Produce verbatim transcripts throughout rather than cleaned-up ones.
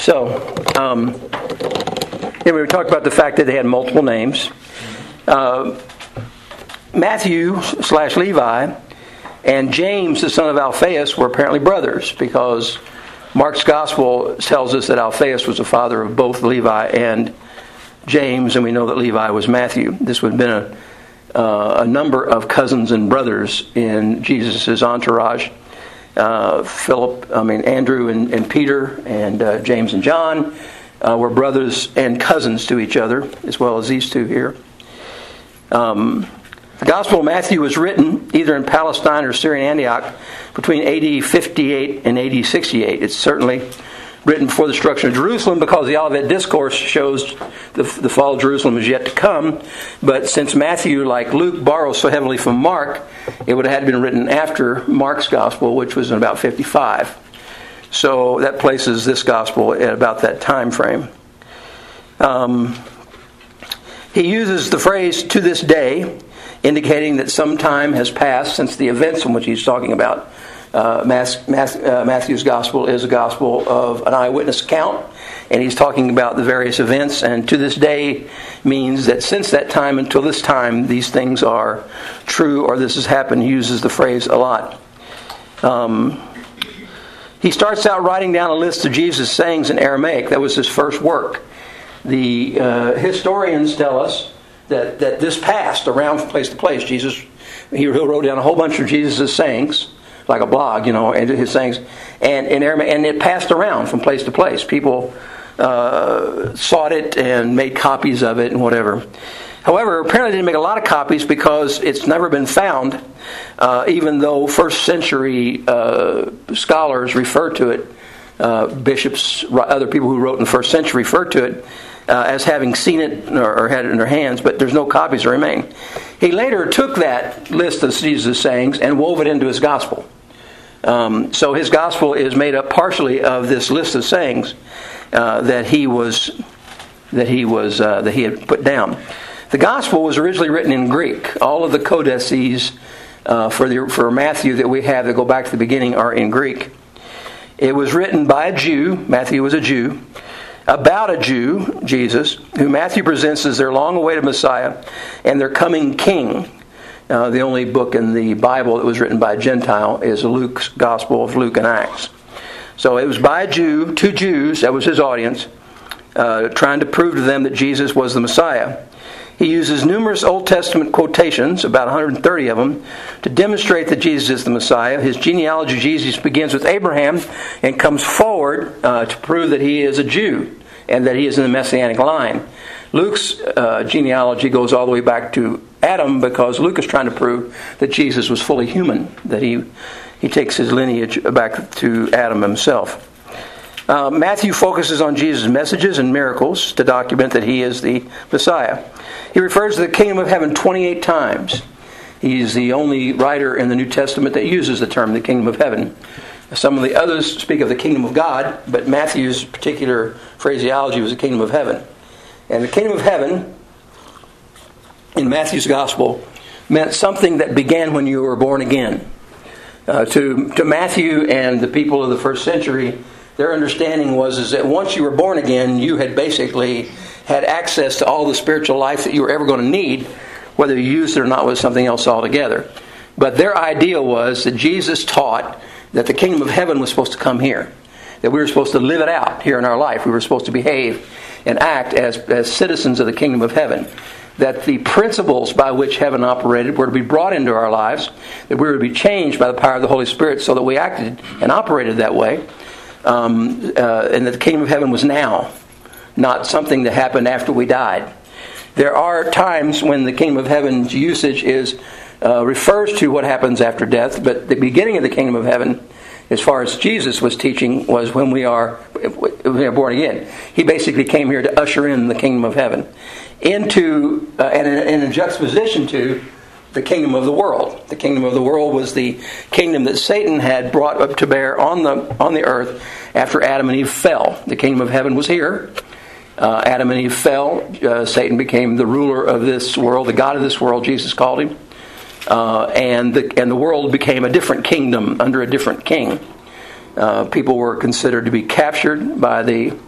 So, um, anyway, we talked about the fact that they had multiple names. Uh, Matthew slash Levi and James, the son of Alphaeus, were apparently brothers, because Mark's gospel tells us that Alphaeus was the father of both Levi and James, and we know that Levi was Matthew. This would have been a, uh, a number of cousins and brothers in Jesus' entourage. Uh, Philip, I mean Andrew and, and Peter and uh, James and John uh, were brothers and cousins to each other, as well as these two here. Um, the Gospel of Matthew was written either in Palestine or Syrian Antioch between A D fifty-eight and A D sixty-eight. It's certainly written before the destruction of Jerusalem, because the Olivet Discourse shows the, the fall of Jerusalem is yet to come. But since Matthew, like Luke, borrows so heavily from Mark, it would have had to been written after Mark's Gospel, which was in about fifty-five. So that places this Gospel at about that time frame. Um, he uses the phrase "to this day," indicating that some time has passed since the events in which he's talking about. Uh, Matthew's gospel is a gospel of an eyewitness account, and he's talking about the various events, and to this day means that since that time until this time, these things are true, or this has happened. He uses the phrase a lot. Um, he starts out writing down a list of Jesus' sayings in Aramaic. That was his first work. The uh, historians tell us that, that this passed around from place to place. Jesus, he wrote down a whole bunch of Jesus' sayings, like a blog, you know, and his sayings, and in Aramaic, and it passed around from place to place. People uh, sought it and made copies of it and whatever. However, apparently they didn't make a lot of copies because it's never been found, uh, even though first century uh, scholars refer to it, uh, bishops, other people who wrote in the first century refer to it uh, as having seen it or, or had it in their hands, but there's no copies that remain. He later took that list of Jesus' sayings and wove it into his gospel. Um, so his gospel is made up partially of this list of sayings uh, that he was that he was uh, that he had put down. The gospel was originally written in Greek. All of the codices uh, for the for Matthew that we have that go back to the beginning are in Greek. It was written by a Jew. Matthew was a Jew. About a Jew, Jesus, who Matthew presents as their long-awaited Messiah and their coming King. Uh, the only book in the Bible that was written by a Gentile is Luke's Gospel of Luke and Acts. So it was by a Jew, two Jews, that was his audience, uh, trying to prove to them that Jesus was the Messiah. He uses numerous Old Testament quotations, about one hundred thirty of them, to demonstrate that Jesus is the Messiah. His genealogy of Jesus begins with Abraham and comes forward uh, to prove that he is a Jew and that he is in the Messianic line. Luke's uh, genealogy goes all the way back to Adam, because Luke is trying to prove that Jesus was fully human, that he he takes his lineage back to Adam himself. Uh, Matthew focuses on Jesus' messages and miracles to document that he is the Messiah. He refers to the kingdom of heaven twenty-eight times. He's the only writer in the New Testament that uses the term the kingdom of heaven. Some of the others speak of the kingdom of God, but Matthew's particular phraseology was the kingdom of heaven. And the kingdom of heaven, in Matthew's gospel, meant something that began when you were born again. Uh, to, to Matthew and the people of the first century, their understanding was is that once you were born again, you had basically had access to all the spiritual life that you were ever going to need, whether you used it or not was something else altogether. But their idea was that Jesus taught that the kingdom of heaven was supposed to come here, that we were supposed to live it out here in our life. We were supposed to behave and act as, as citizens of the kingdom of heaven. That the principles by which heaven operated were to be brought into our lives, that we were to be changed by the power of the Holy Spirit so that we acted and operated that way, um, uh, and that the kingdom of heaven was now, not something that happened after we died. There are times when the kingdom of heaven's usage is uh, refers to what happens after death, but the beginning of the kingdom of heaven, as far as Jesus was teaching, was when we are, when we are born again. He basically came here to usher in the kingdom of heaven into uh, and in, in juxtaposition to the kingdom of the world. The kingdom of the world was the kingdom that Satan had brought up to bear on the on the earth after Adam and Eve fell. The kingdom of heaven was here. Uh, Adam and Eve fell. Uh, Satan became the ruler of this world, the god of this world, Jesus called him. Uh, and the and the world became a different kingdom under a different king. Uh, people were considered to be captured by the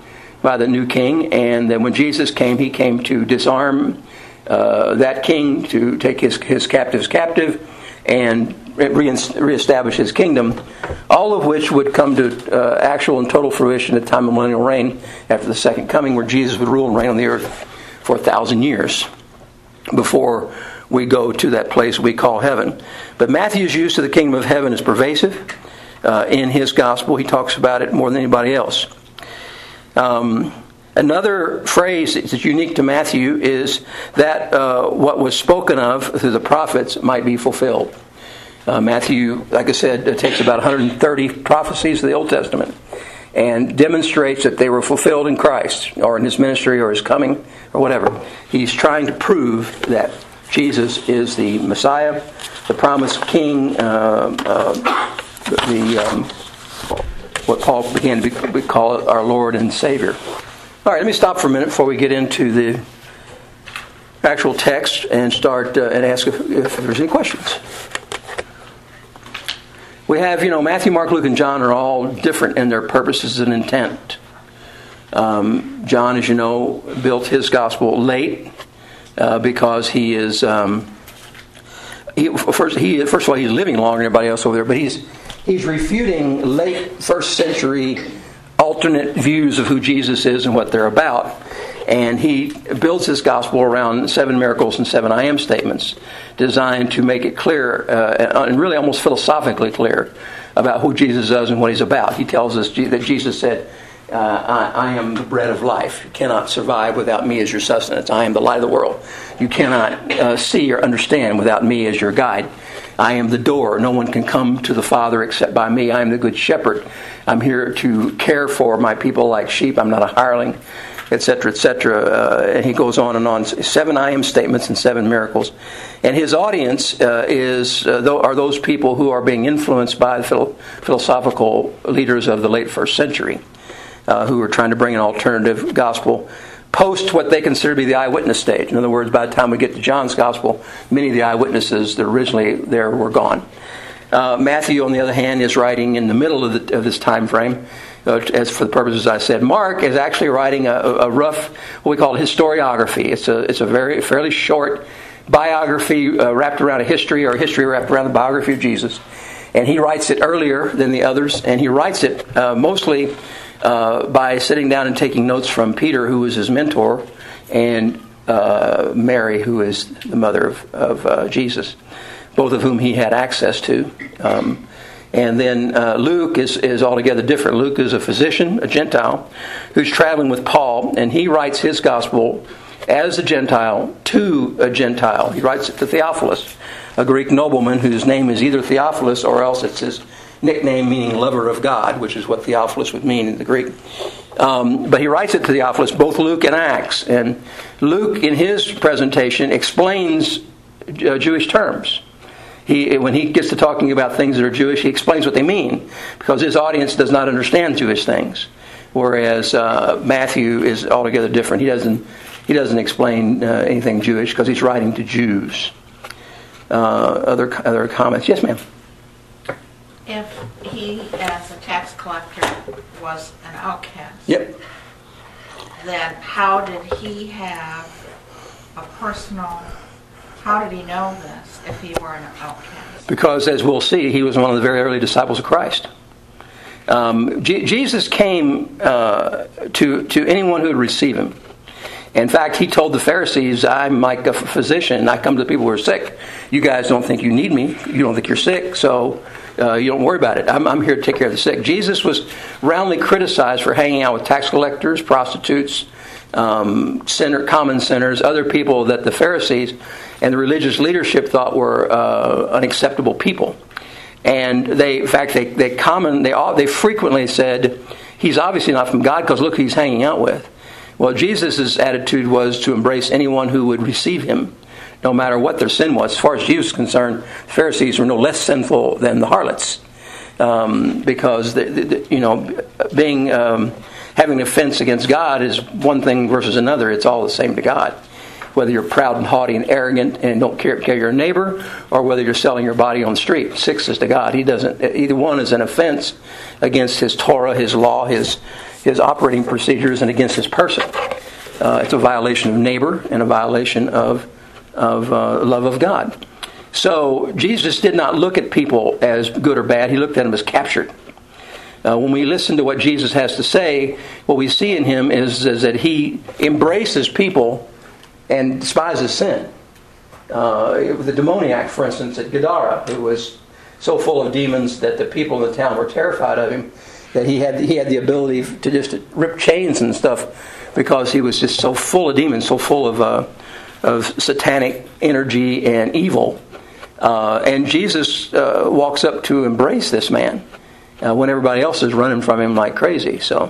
by the new king. And then when Jesus came, he came to disarm uh, that king, to take his, his captives captive, and re- reestablish his kingdom, all of which would come to uh, actual and total fruition at the time of millennial reign after the second coming, where Jesus would rule and reign on the earth for a thousand years before we go to that place we call heaven. But Matthew's use of the kingdom of heaven is pervasive. Uh, in his gospel, he talks about it more than anybody else. Um, another phrase that's unique to Matthew is that uh, what was spoken of through the prophets might be fulfilled. Uh, Matthew, like I said, takes about one hundred thirty prophecies of the Old Testament and demonstrates that they were fulfilled in Christ, or in his ministry, or his coming, or whatever. He's trying to prove that Jesus is the Messiah, the promised King, uh, uh, the um, what Paul began to be, call our Lord and Savior. All right, let me stop for a minute before we get into the actual text and start uh, and ask if, if there's any questions. We have, you know, Matthew, Mark, Luke, and John are all different in their purposes and intent. Um, John, as you know, built his gospel late uh, because he is, um, he, first, he, first of all, he's living longer than everybody else over there, but he's he's refuting late first century alternate views of who Jesus is and what they're about. And he builds his gospel around seven miracles and seven I am statements designed to make it clear, uh, and really almost philosophically clear, about who Jesus is and what he's about. He tells us that Jesus said, uh, I, I am the bread of life. You cannot survive without me as your sustenance. I am the light of the world. You cannot uh, see or understand without me as your guide. I am the door. No one can come to the Father except by me. I am the good shepherd. I'm here to care for my people like sheep. I'm not a hireling, et cetera, et cetera. Uh, and he goes on and on. Seven I am statements and seven miracles. And his audience uh, is uh, are those people who are being influenced by the philo- philosophical leaders of the late first century, uh, who are trying to bring an alternative gospel post what they consider to be the eyewitness stage. In other words, by the time we get to John's gospel, many of the eyewitnesses that originally there were gone. Uh, Matthew, on the other hand, is writing in the middle of, the, of this time frame. Uh, as for the purposes I said, Mark is actually writing a, a rough, what we call historiography. It's a it's a very fairly short biography uh, wrapped around a history, or a history wrapped around the biography of Jesus. And he writes it earlier than the others, and he writes it uh, mostly uh, by sitting down and taking notes from Peter, who was his mentor, and uh, Mary, who is the mother of, of uh, Jesus, both of whom he had access to. Um, And then uh, Luke is, is altogether different. Luke is a physician, a Gentile, who's traveling with Paul, and he writes his gospel as a Gentile to a Gentile. He writes it to Theophilus, a Greek nobleman whose name is either Theophilus or else it's his nickname meaning lover of God, which is what Theophilus would mean in the Greek. Um, but he writes it to Theophilus, both Luke and Acts. And Luke, in his presentation, explains uh, Jewish terms. He, when he gets to talking about things that are Jewish, he explains what they mean, because his audience does not understand Jewish things. Whereas uh, Matthew is altogether different. He doesn't he doesn't explain uh, anything Jewish because he's writing to Jews. Uh, other other comments? Yes, ma'am. If he, as a tax collector, was an outcast, yep. then how did he have a personal? How did he know this if he were an outcast? Because, as we'll see, he was one of the very early disciples of Christ. Um, G- Jesus came uh, to, to anyone who would receive him. In fact, he told the Pharisees, I'm like a physician. I come to the people who are sick. You guys don't think you need me. You don't think you're sick, so uh, you don't worry about it. I'm, I'm here to take care of the sick. Jesus was roundly criticized for hanging out with tax collectors, prostitutes, um, sinner, common sinners, other people that the Pharisees and the religious leadership thought were uh, unacceptable people. And they, in fact, they they common they all, they frequently said, he's obviously not from God because look who he's hanging out with. Well, Jesus' attitude was to embrace anyone who would receive him, no matter what their sin was. As far as Jesus was concerned, the Pharisees were no less sinful than the harlots, um, because the, the, you know, being um, having an offense against God is one thing versus another. It's all the same to God. Whether you're proud and haughty and arrogant and don't care, care your neighbor, or whether you're selling your body on the street, six is to God. He doesn't. Either one is an offense against His Torah, His law, His his operating procedures and against his person. Uh, it's a violation of neighbor and a violation of of uh, love of God. So Jesus did not look at people as good or bad. He looked at them as captured. Uh, when we listen to what Jesus has to say, what we see in him is, is that he embraces people and despises sin. Uh, the demoniac, for instance, at Gadara, who was so full of demons that the people in the town were terrified of him, that he had he had the ability to just rip chains and stuff because he was just so full of demons, so full of uh, of satanic energy and evil. Uh, and Jesus uh, walks up to embrace this man uh, when everybody else is running from him like crazy. So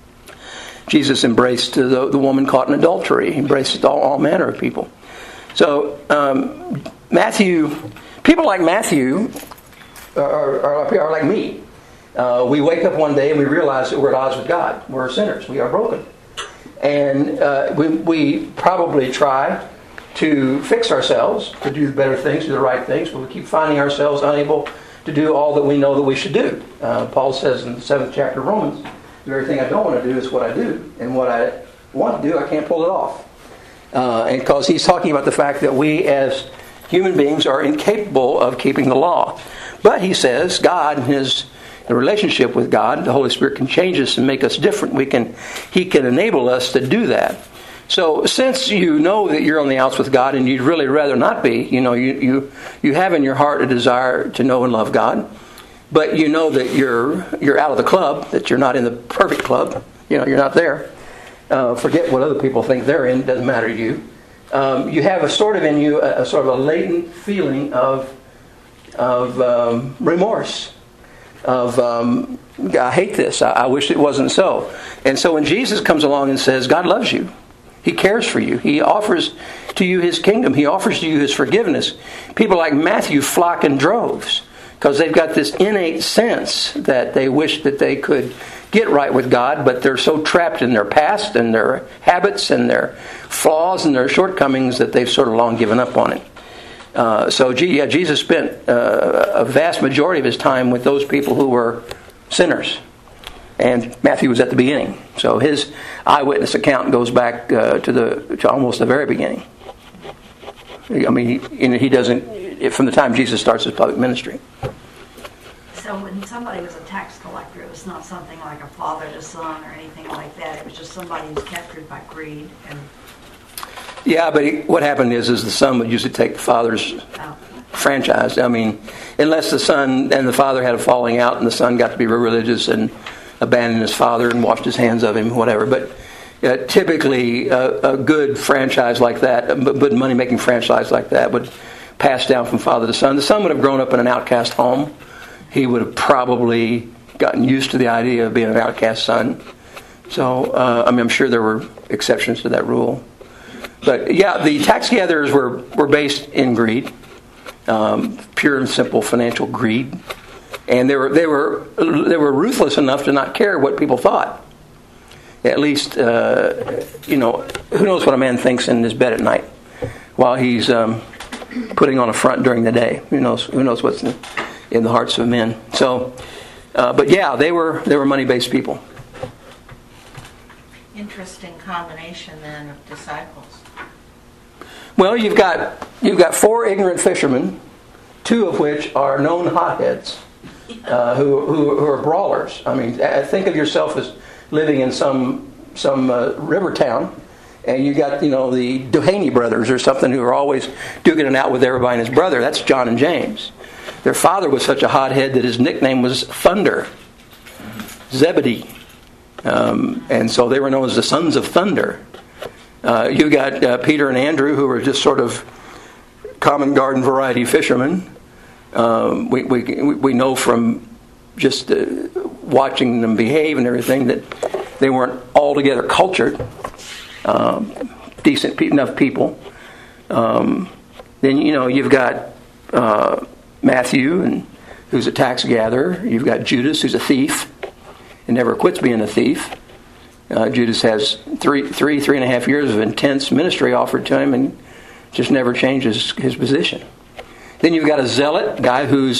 Jesus embraced the, the woman caught in adultery. He embraced all, all manner of people. So um, Matthew, people like Matthew are, are, are like me. Uh, we wake up one day and we realize that we're at odds with God. We're sinners. We are broken. And uh, we, we probably try to fix ourselves, to do better things, do the right things, but we keep finding ourselves unable to do all that we know that we should do. Uh, Paul says in the seventh chapter of Romans, the very thing I don't want to do is what I do. And what I want to do, I can't pull it off. Uh, and because he's talking about the fact that we as human beings are incapable of keeping the law. But he says God and his the relationship with God, the Holy Spirit can change us and make us different. We can, He can enable us to do that. So since you know that you're on the outs with God and you'd really rather not be, you know, you, you, you have in your heart a desire to know and love God, but you know that you're you're out of the club, that you're not in the perfect club, you know, you're not there. Uh, forget what other people think they're in, it doesn't matter to you. Um, you have a sort of in you, a, a sort of a latent feeling of, of um, remorse. Of um, I hate this. I, I wish it wasn't so. And so when Jesus comes along and says, God loves you, He cares for you, He offers to you His kingdom, He offers to you His forgiveness, people like Matthew flock in droves because they've got this innate sense that they wish that they could get right with God, but they're so trapped in their past and their habits and their flaws and their shortcomings that they've sort of long given up on it. Uh, so, yeah, Jesus spent uh, a vast majority of his time with those people who were sinners. And Matthew was at the beginning. So his eyewitness account goes back uh, to the to almost the very beginning. I mean, he, he doesn't, from the time Jesus starts his public ministry. So when somebody was a tax collector, it was not something like a father to son or anything like that. It was just somebody who's captured by greed and... Yeah, but he, what happened is, is the son would usually take the father's oh. franchise. I mean, unless the son and the father had a falling out, and the son got to be real religious and abandoned his father and washed his hands of him, whatever. But uh, typically, a, a good franchise like that, a good money-making franchise like that, would pass down from father to son. The son would have grown up in an outcast home. He would have probably gotten used to the idea of being an outcast son. So, uh, I mean, I'm sure there were exceptions to that rule. But yeah, the tax gatherers were, were based in greed, um, pure and simple financial greed, and they were they were they were ruthless enough to not care what people thought. At least, uh, you know, who knows what a man thinks in his bed at night while he's um, putting on a front during the day? Who knows? Who knows what's in, in the hearts of men? So, uh, but yeah, they were they were money-based people. Interesting combination then of disciples. Well, you've got you've got four ignorant fishermen, two of which are known hotheads, uh, who, who who are brawlers. I mean, think of yourself as living in some some uh, river town, and you got you know the Duhaney brothers or something who are always duking it out with everybody and his brother. That's John and James. Their father was such a hothead that his nickname was Thunder, Zebedee, um, and so they were known as the sons of thunder. Uh, you got uh, Peter and Andrew, who were just sort of common garden variety fishermen. Um, we, we we know from just uh, watching them behave and everything that they weren't altogether cultured, um, decent pe- enough people. Um, then you know you've got uh, Matthew, and who's a tax gatherer. You've got Judas, who's a thief, and never quits being a thief. Uh, Judas has three, three, three and a half years of intense ministry offered to him and just never changes his position. Then you've got a zealot, guy who's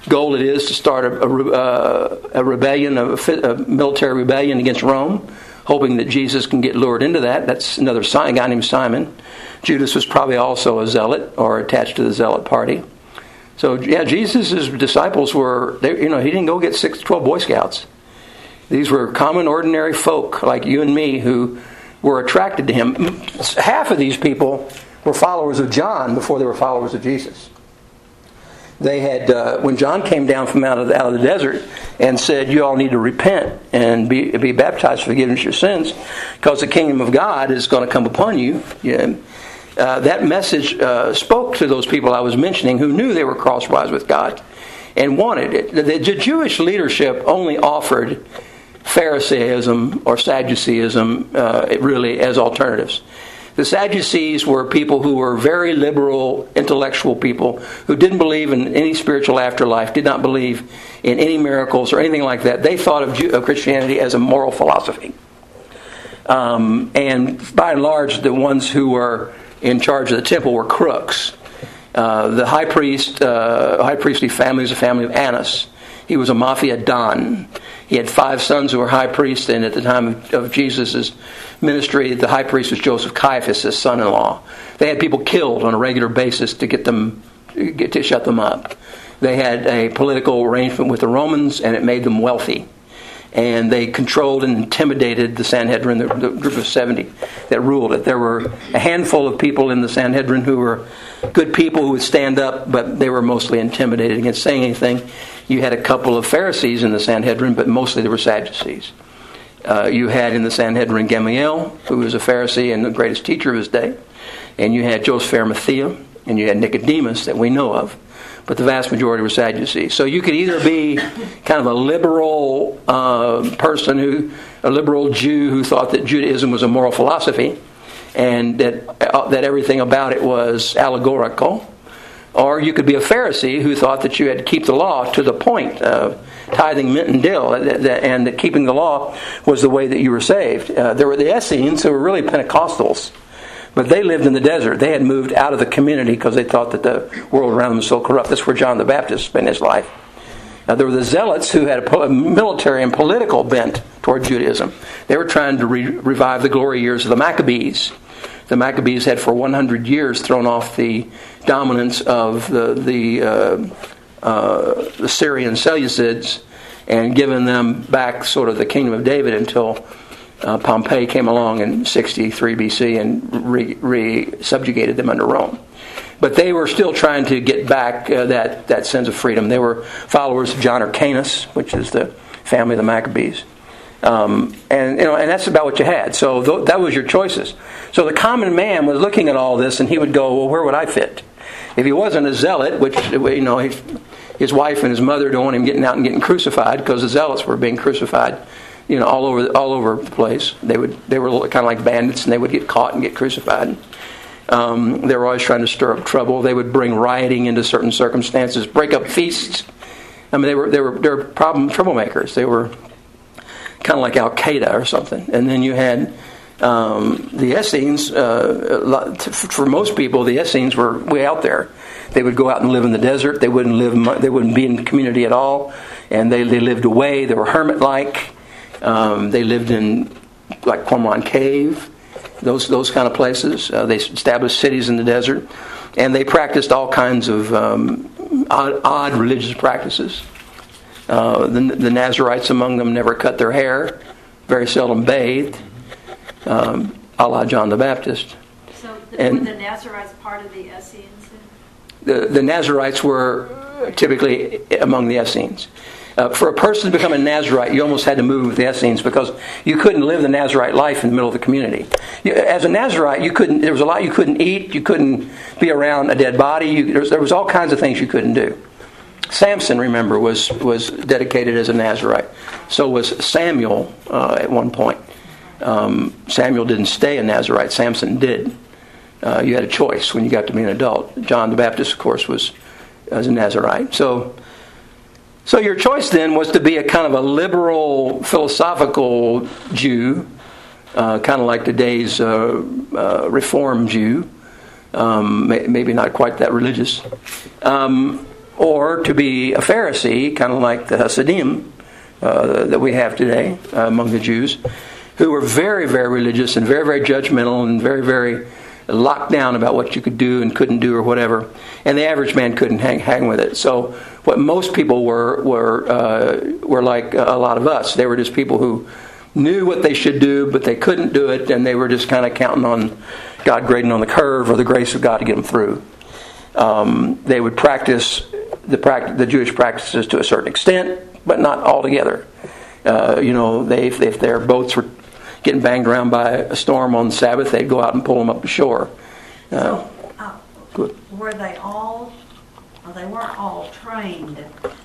goal it is to start a, a, uh, a rebellion, a, a military rebellion against Rome, hoping that Jesus can get lured into that. That's another guy named Simon. Judas was probably also a zealot or attached to the zealot party. So yeah, Jesus' disciples were, they, you know, he didn't go get six, twelve Boy Scouts. These were common, ordinary folk like you and me who were attracted to him. Half of these people were followers of John before they were followers of Jesus. They had, uh, when John came down from out of the, out of the desert and said, you all need to repent and be, be baptized for forgiveness of your sins because the kingdom of God is going to come upon you. Yeah. Uh, that message uh, spoke to those people I was mentioning who knew they were crosswise with God and wanted it. The, the Jewish leadership only offered Pharisaism or Sadduceeism uh, really as alternatives. The Sadducees were people who were very liberal, intellectual people who didn't believe in any spiritual afterlife, did not believe in any miracles or anything like that. They thought of, Jew- of Christianity as a moral philosophy. Um, and by and large, the ones who were in charge of the temple were crooks. Uh, the high priest, uh, high priestly family was a family of Annas. He was a mafia don. He had five sons who were high priests, and at the time of, of Jesus' ministry, the high priest was Joseph Caiaphas, his son-in-law. They had people killed on a regular basis to get them, get to shut them up. They had a political arrangement with the Romans, and it made them wealthy. And they controlled and intimidated the Sanhedrin, the, the group of seventy that ruled it. There were a handful of people in the Sanhedrin who were good people who would stand up, but they were mostly intimidated against saying anything. You had a couple of Pharisees in the Sanhedrin, but mostly they were Sadducees. Uh, you had in the Sanhedrin Gamaliel, who was a Pharisee and the greatest teacher of his day. And you had Joseph Arimathea, and you had Nicodemus that we know of. But the vast majority were Sadducees. So you could either be kind of a liberal uh, person, who, a liberal Jew who thought that Judaism was a moral philosophy and that uh, that everything about it was allegorical. Or you could be a Pharisee who thought that you had to keep the law to the point of tithing, mint, and dill, and that keeping the law was the way that you were saved. Uh, there were the Essenes who were really Pentecostals. But they lived in the desert. They had moved out of the community because they thought that the world around them was so corrupt. That's where John the Baptist spent his life. Now, there were the Zealots who had a military and political bent toward Judaism. They were trying to re- revive the glory years of the Maccabees. The Maccabees had for one hundred years thrown off the dominance of the, the, uh, uh, the Syrian Seleucids and given them back sort of the kingdom of David until Uh, Pompey came along in sixty-three B C and re, re subjugated them under Rome. But they were still trying to get back uh, that, that sense of freedom. They were followers of John Hyrcanus, which is the family of the Maccabees. Um, and you know, and that's about what you had. So th- that was your choices. So the common man was looking at all this, and he would go, well, where would I fit? If he wasn't a zealot, which, you know, he, his wife and his mother don't want him getting out and getting crucified because the zealots were being crucified, you know, all over all over the place. They would they were kind of like bandits, and they would get caught and get crucified. Um, they were always trying to stir up trouble. They would bring rioting into certain circumstances, break up feasts. I mean, they were they were they were problem troublemakers. They were kind of like Al Qaeda or something. And then you had um, the Essenes. Uh, for most people, the Essenes were way out there. They would go out and live in the desert. They wouldn't live. They wouldn't be in the community at all, and they they lived away. They were hermit-like. Um, they lived in like Qumran Cave, those those kind of places. Uh, they established cities in the desert, and they practiced all kinds of um, odd, odd religious practices. Uh, the, the Nazarites among them never cut their hair, very seldom bathed, um, a la John the Baptist. So the, and were the Nazarites part of the Essenes? The, the Nazarites were typically among the Essenes. Uh, for a person to become a Nazarite, you almost had to move with the Essenes because you couldn't live the Nazarite life in the middle of the community. You, as a Nazarite, you couldn't. There was a lot you couldn't eat. You couldn't be around a dead body. You, there, was, there was all kinds of things you couldn't do. Samson, remember, was was dedicated as a Nazarite. So was Samuel uh, at one point. Um, Samuel didn't stay a Nazarite. Samson did. Uh, you had a choice when you got to be an adult. John the Baptist, of course, was as a Nazarite. So. So your choice then was to be a kind of a liberal, philosophical Jew, uh, kind of like today's uh, uh, Reform Jew, um, may, maybe not quite that religious. Um, or to be a Pharisee, kind of like the Hasidim uh, that we have today uh, among the Jews, who were very, very religious and very, very judgmental and very, very locked down about what you could do and couldn't do or whatever. And the average man couldn't hang hang with it. So what most people were were uh, were like a lot of us. They were just people who knew what they should do, but they couldn't do it, and they were just kind of counting on God grading on the curve or the grace of God to get them through. Um, they would practice the pract- the Jewish practices to a certain extent, but not altogether. Uh, you know, they if, if their boats were getting banged around by a storm on Sabbath, they'd go out and pull them up to shore. Uh, so, uh, were they all? Well, they weren't all trained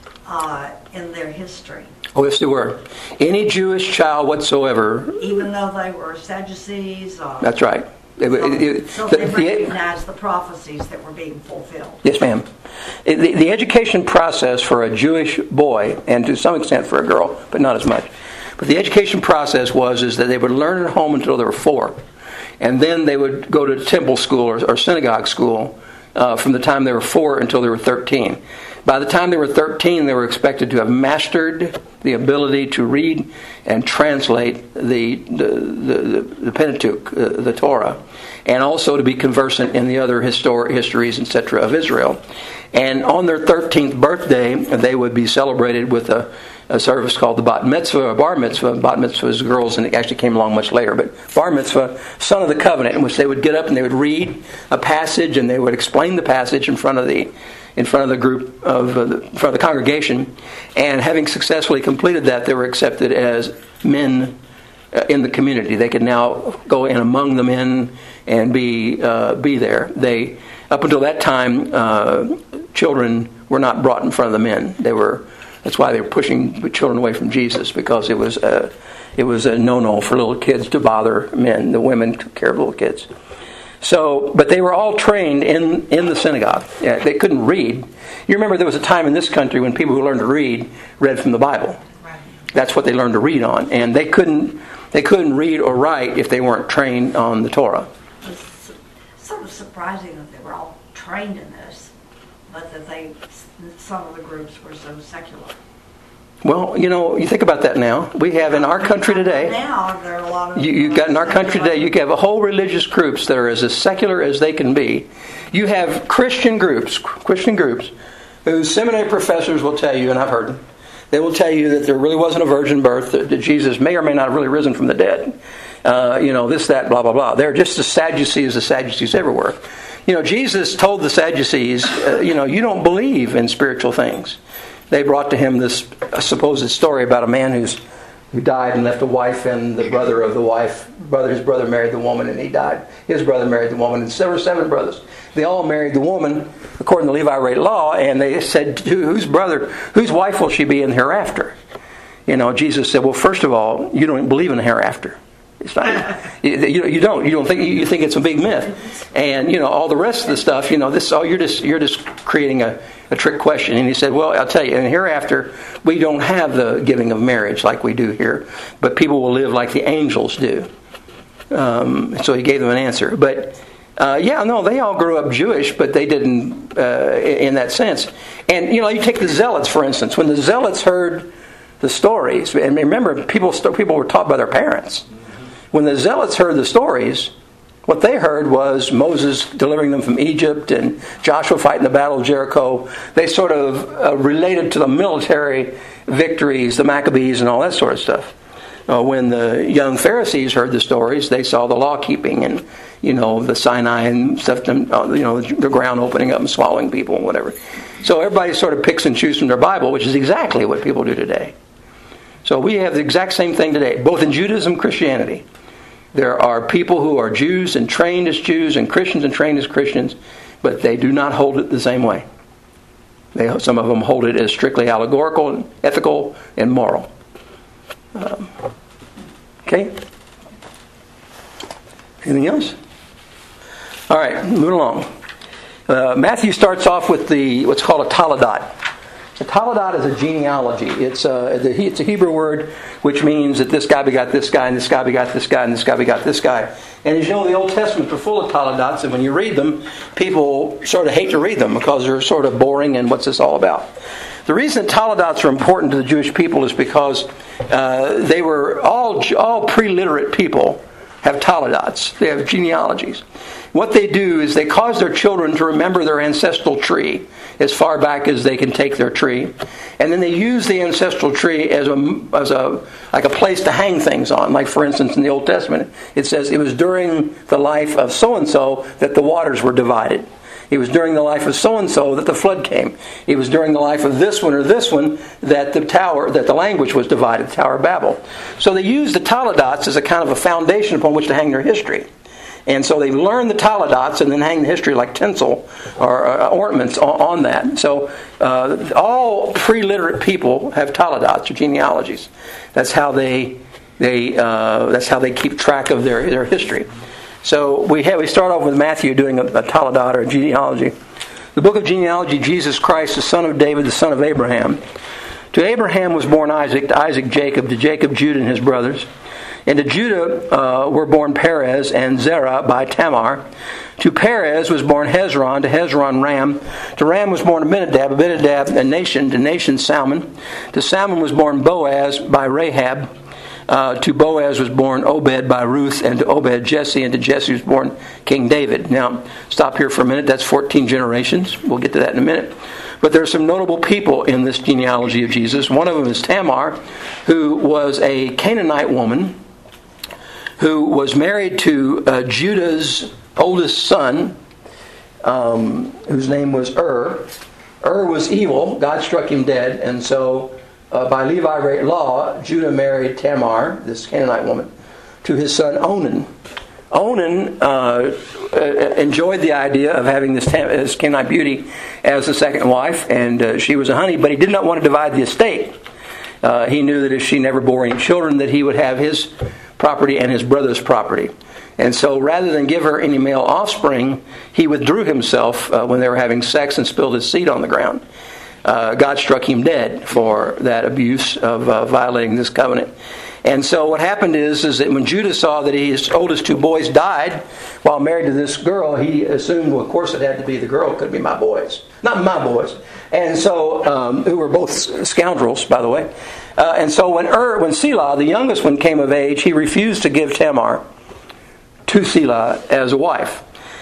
uh, in their history. Oh, yes, they were. Any Jewish child whatsoever. Even though they were Sadducees? Or, that's right. It, so, it, it, so the, they the, recognized the prophecies that were being fulfilled. Yes, ma'am. It, the, the education process for a Jewish boy, and to some extent for a girl, but not as much. But the education process was is that they would learn at home until they were four. And then they would go to temple school or, or synagogue school uh, from the time they were four until they were thirteen. By the time they were thirteen, they were expected to have mastered the ability to read and translate the the, the, the Pentateuch, uh, the Torah, and also to be conversant in the other histor- histories, et cetera, of Israel. And on their thirteenth birthday, they would be celebrated with a, a service called the Bat Mitzvah or Bar Mitzvah. Bat Mitzvah is girls, and it actually came along much later. But Bar Mitzvah, Son of the Covenant, in which they would get up and they would read a passage and they would explain the passage in front of the in front of the group of uh, the, in front of the congregation. And having successfully completed that, they were accepted as men uh, in the community. They could now go in among the men and be uh, be there. They up until that time, uh, children were not brought in front of the men. They were. That's why they were pushing children away from Jesus, because it was a, it was a no-no for little kids to bother men. The women took care of little kids. So, but they were all trained in, in the synagogue. Yeah, they couldn't read. You remember there was a time in this country when people who learned to read read from the Bible. Right. That's what they learned to read on, and they couldn't they couldn't read or write if they weren't trained on the Torah. It's sort of surprising that they were all trained in this, but that they some of the groups were so secular. Well, you know, you think about that now. We have in our country today. Now there are a lot of. You, you've got in our country today. You have a whole religious groups that are as, as secular as they can be. You have Christian groups, Christian groups, whose seminary professors will tell you, and I've heard them, they will tell you that there really wasn't a virgin birth, that, that Jesus may or may not have really risen from the dead. Uh, you know, this, that, blah, blah, blah. They're just as Sadducees as Sadducees ever were. You know, Jesus told the Sadducees, uh, you know, you don't believe in spiritual things. They brought to him this supposed story about a man who's who died and left a wife, and the brother of the wife, brother, his brother married the woman, and he died. His brother married the woman, and there were seven brothers. They all married the woman according to Levirate law, and they said, whose brother, whose wife will she be in the hereafter? You know, Jesus said, well, first of all, you don't believe in the hereafter. It's not. You, you don't. You don't think. You think it's a big myth, and you know all the rest of the stuff. You know this. Oh, you're just you're just creating a, a trick question. And he said, well, I'll tell you. And hereafter, we don't have the giving of marriage like we do here, but people will live like the angels do. Um, so he gave them an answer. But uh, yeah, no, they all grew up Jewish, but they didn't uh, in that sense. And you know, you take the Zealots for instance. When the Zealots heard the stories, and remember, people people were taught by their parents. When the Zealots heard the stories, what they heard was Moses delivering them from Egypt and Joshua fighting the battle of Jericho. They sort of uh, related to the military victories, the Maccabees and all that sort of stuff. Uh, when the young Pharisees heard the stories, they saw the law keeping and, you know, the Sinai and stuff, you know, the ground opening up and swallowing people and whatever. So everybody sort of picks and chooses from their Bible, which is exactly what people do today. So we have the exact same thing today, both in Judaism and Christianity. There are people who are Jews and trained as Jews and Christians and trained as Christians, but they do not hold it the same way. They, some of them hold it as strictly allegorical, and ethical, and moral. Um, okay? Anything else? All right, moving along. Uh, Matthew starts off with the what's called a Toledot. A Toledot is a genealogy. It's a, it's a Hebrew word which means that this guy begot this guy, and this guy begot this guy, and this guy begot this guy. And as you know, the Old Testament are full of Toledots, and when you read them, people sort of hate to read them because they're sort of boring, and what's this all about? The reason Toledots are important to the Jewish people is because uh, they were all, all pre-literate people have Toledots. They have genealogies. What they do is they cause their children to remember their ancestral tree as far back as they can take their tree, and then they use the ancestral tree as a as a like a place to hang things on. Like for instance, in the Old Testament, it says it was during the life of so and so that the waters were divided. It was during the life of so and so that the flood came. It was during the life of this one or this one that the tower that the language was divided, the Tower of Babel. So they use the Toledots as a kind of a foundation upon which to hang their history. And so they learn the Toledots and then hang the history like tinsel or uh, ornaments on, on that. So uh, all pre-literate people have Toledots or genealogies. That's how they they uh, that's how they keep track of their their history. So we have, we start off with Matthew doing a, a Toledot or a genealogy. The book of genealogy: Jesus Christ, the son of David, the son of Abraham. To Abraham was born Isaac, to Isaac Jacob, to Jacob Judah and his brothers. And to Judah uh, were born Perez and Zerah by Tamar. To Perez was born Hezron, to Hezron Ram. To Ram was born Abinadab, Abinadab and Nahshon, to Nahshon Salmon. To Salmon was born Boaz by Rahab. Uh, to Boaz was born Obed by Ruth, and to Obed Jesse, and to Jesse was born King David. Now, stop here for a minute. That's fourteen generations. We'll get to that in a minute. But there are some notable people in this genealogy of Jesus. One of them is Tamar, who was a Canaanite woman who was married to uh, Judah's oldest son, um, whose name was Ur. Ur was evil. God struck him dead. And so uh, by Levite law, Judah married Tamar, this Canaanite woman, to his son Onan. Onan uh, enjoyed the idea of having this, Tam- this Canaanite beauty as a second wife, and uh, she was a honey, but he did not want to divide the estate. Uh, he knew that if she never bore any children, that he would have his property and his brother's property. And so rather than give her any male offspring, he withdrew himself uh, when they were having sex and spilled his seed on the ground. Uh, God struck him dead for that abuse of uh, violating this covenant. And so what happened is, is that when Judah saw that his oldest two boys died while married to this girl, he assumed, well, of course it had to be the girl. It couldn't be my boys. Not my boys. And so, um, who were both scoundrels, by the way. Uh, and so when Ur, when Selah, the youngest one, came of age, he refused to give Tamar to Selah as a wife.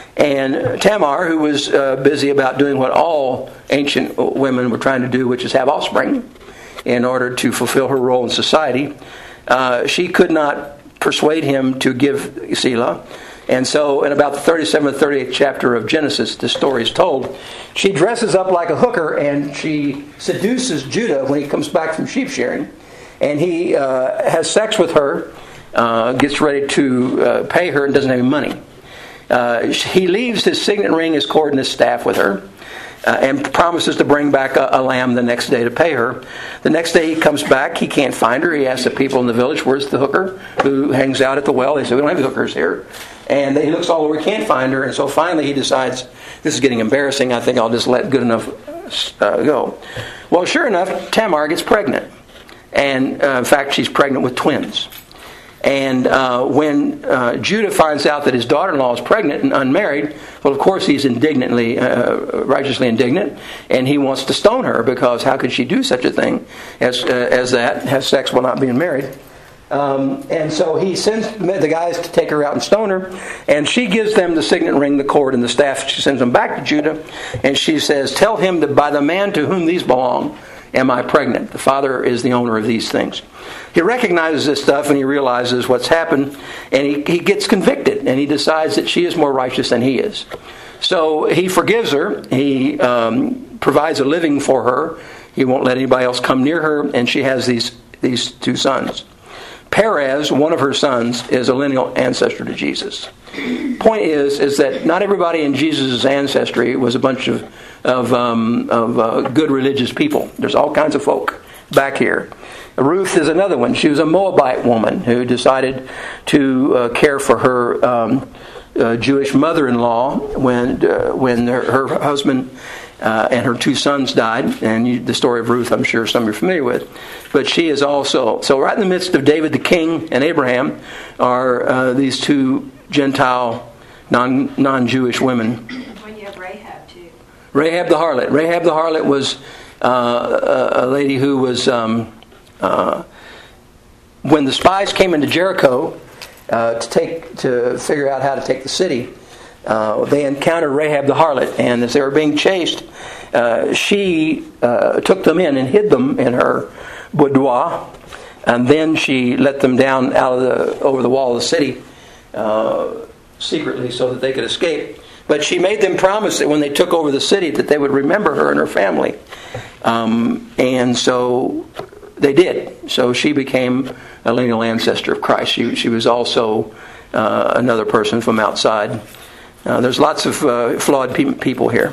And Tamar, who was uh, busy about doing what all ancient women were trying to do, which is have offspring, in order to fulfill her role in society, uh, she could not persuade him to give Selah. And so in about the thirty-seventh or thirty-eighth chapter of Genesis, the story is told, she dresses up like a hooker and she seduces Judah when he comes back from sheep shearing. And he uh, has sex with her, uh, gets ready to uh, pay her, and doesn't have any money. Uh, he leaves his signet ring, his cord, and his staff with her, uh, and promises to bring back a, a lamb the next day to pay her. The next day he comes back, he can't find her. He asks the people in the village, where's the hooker who hangs out at the well? They say, we don't have hookers here. And he looks all over, he can't find her, and so finally he decides, this is getting embarrassing, I think I'll just let good enough uh, go. Well, sure enough, Tamar gets pregnant. And uh, in fact, she's pregnant with twins. And uh, when uh, Judah finds out that his daughter-in-law is pregnant and unmarried, well, of course he's indignantly, uh, righteously indignant, and he wants to stone her, because how could she do such a thing as uh, as that, have sex while not being married? Um, and so he sends the guys to take her out and stone her, and she gives them the signet ring, the cord, and the staff. She sends them back to Judah, and she says, tell him that by the man to whom these belong am I pregnant. The father is the owner of these things. He recognizes this stuff and he realizes what's happened, and he, he gets convicted, and he decides that she is more righteous than he is. So he forgives her. He um, provides a living for her. He won't let anybody else come near her, and she has these these two sons. Perez, one of her sons, is a lineal ancestor to Jesus. Point is, is that not everybody in Jesus' ancestry was a bunch of of, um, of uh, good religious people. There's all kinds of folk back here. Ruth is another one. She was a Moabite woman who decided to uh, care for her um, uh, Jewish mother-in-law when uh, when her, her husband uh, and her two sons died. And you, the story of Ruth, I'm sure some of you are familiar with. But she is also, so right in the midst of David the king and Abraham are uh, these two Gentile, non, non-Jewish women. When you have Rahab, too. Rahab the harlot. Rahab the harlot was uh, a, a lady who was, um, uh, when the spies came into Jericho uh, to take to figure out how to take the city, uh, they encountered Rahab the harlot, and as they were being chased, uh, she uh, took them in and hid them in her boudoir, and then she let them down out of the over the wall of the city uh, secretly so that they could escape. But she made them promise that when they took over the city that they would remember her and her family. Um, and so they did. So she became a lineal ancestor of Christ. She, she was also uh, another person from outside. Uh, there's lots of uh, flawed pe- people here.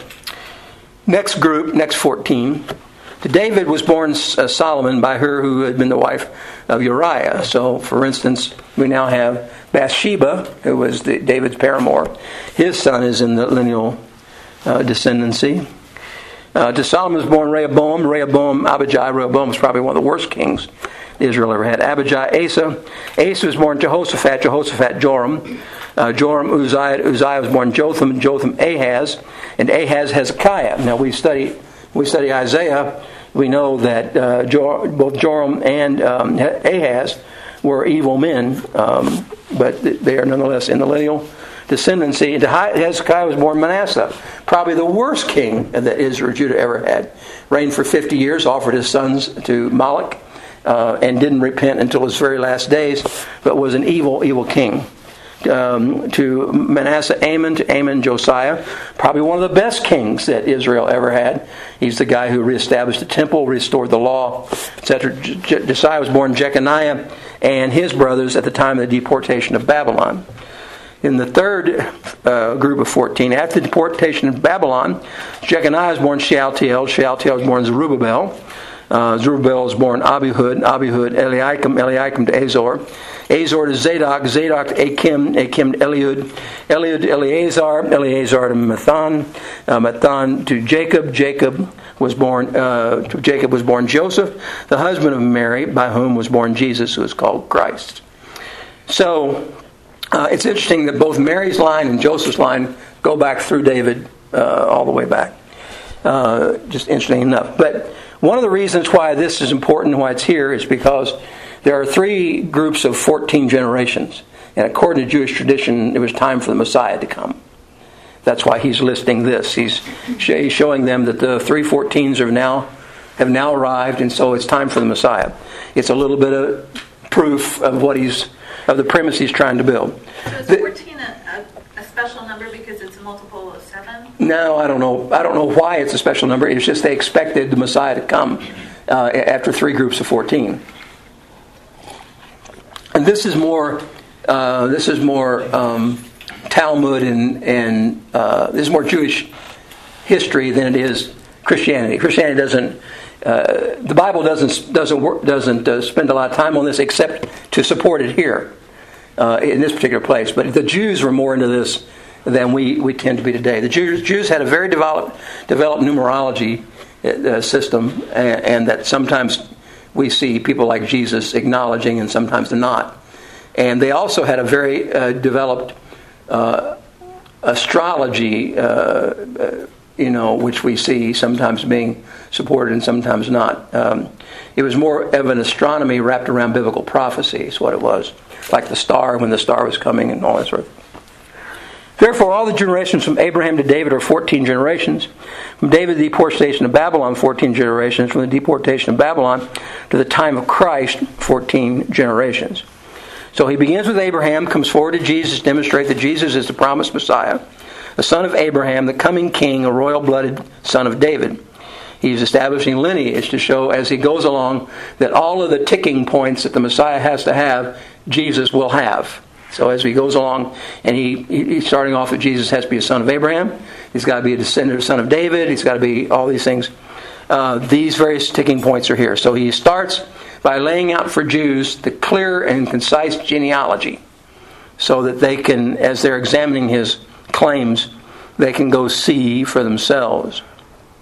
Next group, next fourteen. To David was born uh, Solomon by her who had been the wife of Uriah. So, for instance, we now have Bathsheba, who was the, David's paramour. His son is in the lineal uh, descendancy. Uh, to Solomon was born Rehoboam. Rehoboam, Abijah. Rehoboam was probably one of the worst kings Israel ever had. Abijah, Asa. Asa was born Jehoshaphat. Jehoshaphat, Joram. Uh, Joram, Uzziah. Uzziah was born Jotham. Jotham, Ahaz. And Ahaz, Hezekiah. Now, we study we study Isaiah. We know that uh, Jor, both Joram and um, Ahaz were evil men, um, but they are nonetheless in the lineal descendancy. And Hezekiah was born Manasseh, probably the worst king that Israel or Judah ever had. Reigned for fifty years, offered his sons to Moloch, uh, and didn't repent until his very last days, but was an evil, evil king. Um, to Manasseh, Amon, to Amon, Josiah, probably one of the best kings that Israel ever had. He's the guy who reestablished the temple, restored the law, et cetera. Josiah was born Jeconiah and his brothers at the time of the deportation of Babylon. In the third uh, group of fourteen, after the deportation of Babylon, Jeconiah was born Shealtiel. Shealtiel was born Zerubbabel. Uh, Zerubbabel was born Abihud. Abihud, Eliakim. Eliakim to Azor. Azor to Zadok. Zadok to Achim. Achim to Eliud. Eliud to Eleazar. Eleazar to Mathan. Uh, Mathan to Jacob. Jacob was born. Uh, to Jacob was born Joseph, the husband of Mary, by whom was born Jesus, who is called Christ. So uh, it's interesting that both Mary's line and Joseph's line go back through David uh, all the way back. Uh, just interesting enough. But one of the reasons why this is important and why it's here is because there are three groups of fourteen generations. And according to Jewish tradition, it was time for the Messiah to come. That's why he's listing this. He's showing them that the three fourteens are now, have now arrived, and so it's time for the Messiah. It's a little bit of proof of what he's, of the premise he's trying to build. So is fourteen a, a, a special number because it's a multiple of seven? No, I don't know. I don't know why it's a special number. It's just they expected the Messiah to come uh, after three groups of fourteen. And this is more. Uh, this is more um, Talmud and and uh, this is more Jewish history than it is Christianity. Christianity doesn't. Uh, the Bible doesn't doesn't work, doesn't uh, spend a lot of time on this except to support it here uh, in this particular place. But the Jews were more into this than we, we tend to be today. The Jews, Jews had a very developed developed numerology uh, system, and, and that sometimes we see people like Jesus acknowledging, and sometimes not. And they also had a very uh, developed uh, astrology, uh, uh, you know, which we see sometimes being supported and sometimes not. Um, it was more of an astronomy wrapped around biblical prophecy, is what it was. Like the star, when the star was coming and all that sort of thing. Therefore, all the generations from Abraham to David are fourteen generations. From David to the deportation of Babylon, fourteen generations. From the deportation of Babylon to the time of Christ, fourteen generations. So he begins with Abraham, comes forward to Jesus to demonstrate that Jesus is the promised Messiah, the son of Abraham, the coming king, a royal-blooded son of David. He's establishing lineage to show as he goes along that all of the ticking points that the Messiah has to have, Jesus will have. So as he goes along, and he he's starting off that Jesus has to be a son of Abraham, he's got to be a descendant of the son of David, he's got to be all these things. Uh, these various ticking points are here. So he starts by laying out for Jews the clear and concise genealogy, so that they can, as they're examining his claims, they can go see for themselves.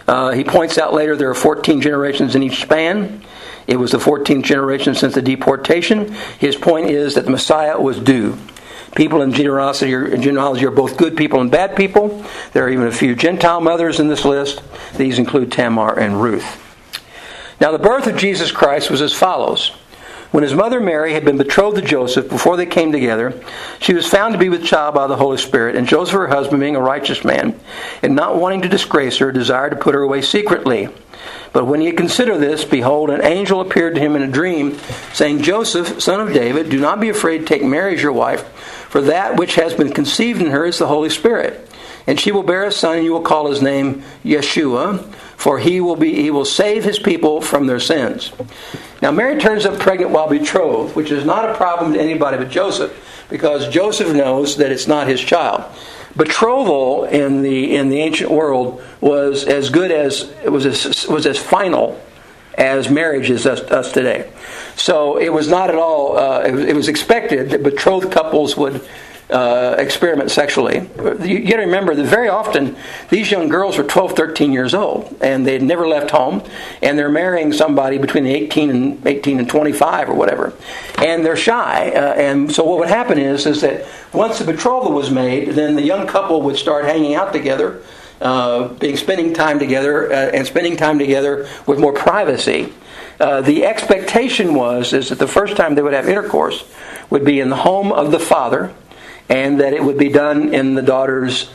Uh, he points out later there are fourteen generations in each span. It was the fourteenth generation since the deportation. His point is that the Messiah was due. People in genealogy are, genealogy are both good people and bad people. There are even a few Gentile mothers in this list. These include Tamar and Ruth. Now, the birth of Jesus Christ was as follows. When his mother Mary had been betrothed to Joseph before they came together, she was found to be with child by the Holy Spirit, and Joseph, her husband, being a righteous man, and not wanting to disgrace her, desired to put her away secretly. But when he had considered this, behold, an angel appeared to him in a dream, saying, Joseph, son of David, do not be afraid to take Mary as your wife, for that which has been conceived in her is the Holy Spirit. And she will bear a son, and you will call his name Yeshua, for he will be he will save his people from their sins. Now Mary turns up pregnant while betrothed, which is not a problem to anybody but Joseph, because Joseph knows that it's not his child. Betrothal in the in the ancient world was as good as it was as, was as final as marriage is us, us today. So it was not at all. Uh, it, was, it was expected that betrothed couples would uh, experiment sexually. You, you got to remember that very often these young girls were twelve, thirteen years old, and they'd never left home, and they're marrying somebody between the eighteen and eighteen and twenty-five or whatever, and they're shy. Uh, and so what would happen is is that once the betrothal was made, then the young couple would start hanging out together. Uh, being spending time together uh, and spending time together with more privacy. Uh, the expectation was is that the first time they would have intercourse would be in the home of the father, and that it would be done in the daughter's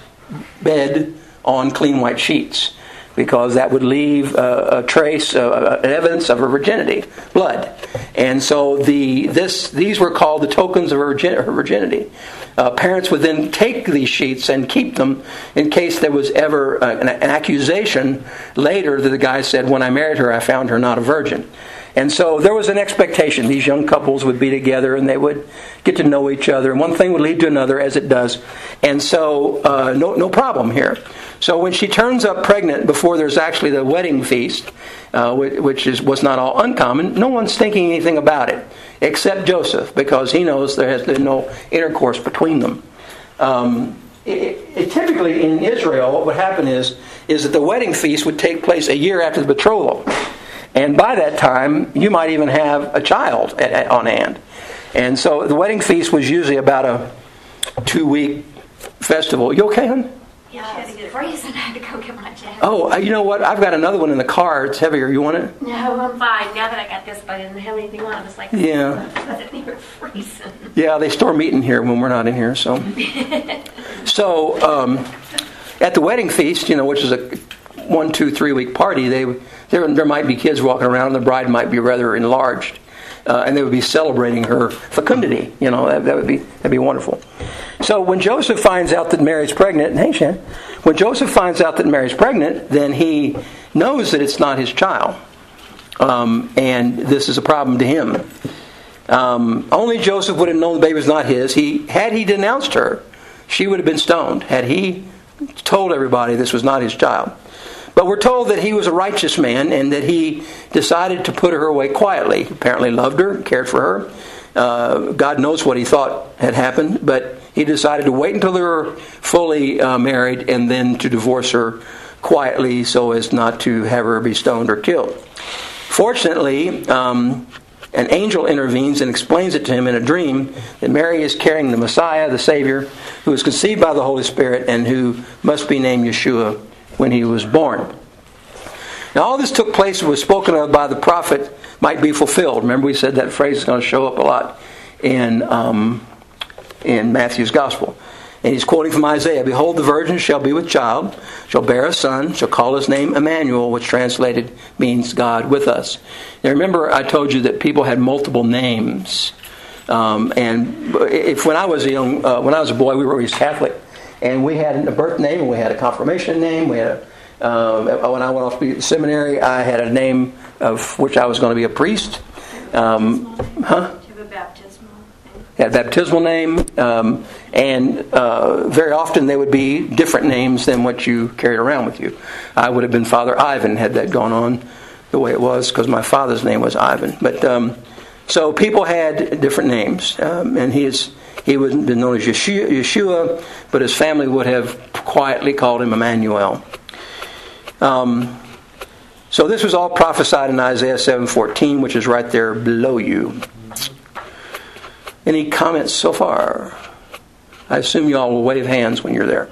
bed on clean white sheets, because that would leave uh, a trace, uh, evidence of her virginity, blood. And so the this these were called the tokens of her, virgin, her virginity. Uh, parents would then take these sheets and keep them in case there was ever uh, an, an accusation later that the guy said, when I married her, I found her not a virgin. And so there was an expectation. These young couples would be together and they would get to know each other. And one thing would lead to another, as it does. And so uh, no, no problem here. So when she turns up pregnant before there's actually the wedding feast, uh, which is was not all uncommon, no one's thinking anything about it, except Joseph, because he knows there has been no intercourse between them. Um, it, it, typically in Israel, what would happen is, is that the wedding feast would take place a year after the betrothal. And by that time, you might even have a child at, at, on hand. And so the wedding feast was usually about a two-week festival. You okay, hon? Yeah, I had to get it freezing. I had to go get my jacket. Oh, you know what? I've got another one in the car. It's heavier. You want it? No, I'm fine. Now that I got this, but I didn't have anything on. I was like, yeah. I didn't even freezing. Yeah, they store meat in here when we're not in here. So, so um, at the wedding feast, you know, which is a one, two, three week party, they there there might be kids walking around, and the bride might be rather enlarged, uh, and they would be celebrating her fecundity. You know, that, that would be that'd be wonderful. So when Joseph finds out that Mary's pregnant, hey Shan, when Joseph finds out that Mary's pregnant, then he knows that it's not his child, um, and this is a problem to him. Um, only Joseph would have known the baby was not his. He had he denounced her, she would have been stoned. Had he told everybody this was not his child. But we're told that he was a righteous man and that he decided to put her away quietly. He apparently loved her, cared for her. Uh, God knows what he thought had happened, but he decided to wait until they were fully uh, married and then to divorce her quietly so as not to have her be stoned or killed. Fortunately, um, an angel intervenes and explains it to him in a dream that Mary is carrying the Messiah, the Savior, who is conceived by the Holy Spirit and who must be named Yeshua when he was born. Now all this took place and was spoken of by the prophet might be fulfilled. Remember we said that phrase is going to show up a lot in um, in Matthew's Gospel. And he's quoting from Isaiah, "Behold, the virgin shall be with child, shall bear a son, shall call his name Emmanuel," which translated means God with us. Now remember I told you that people had multiple names. Um, and if when I was a young, uh, when I was a boy, we were always Catholic. And we had a birth name, and we had a confirmation name. We had a, um, when I went off to the seminary, I had a name of which I was going to be a priest. Um, huh? Do you have a baptismal name? Had a baptismal name, um, and uh, very often they would be different names than what you carried around with you. I would have been Father Ivan had that gone on the way it was, because my father's name was Ivan. But um, so people had different names, um, and he is. He was known as Yeshua, but his family would have quietly called him Emmanuel. Um, so this was all prophesied in Isaiah seven fourteen, which is right there below you. Any comments so far? I assume you all will wave hands when you're there.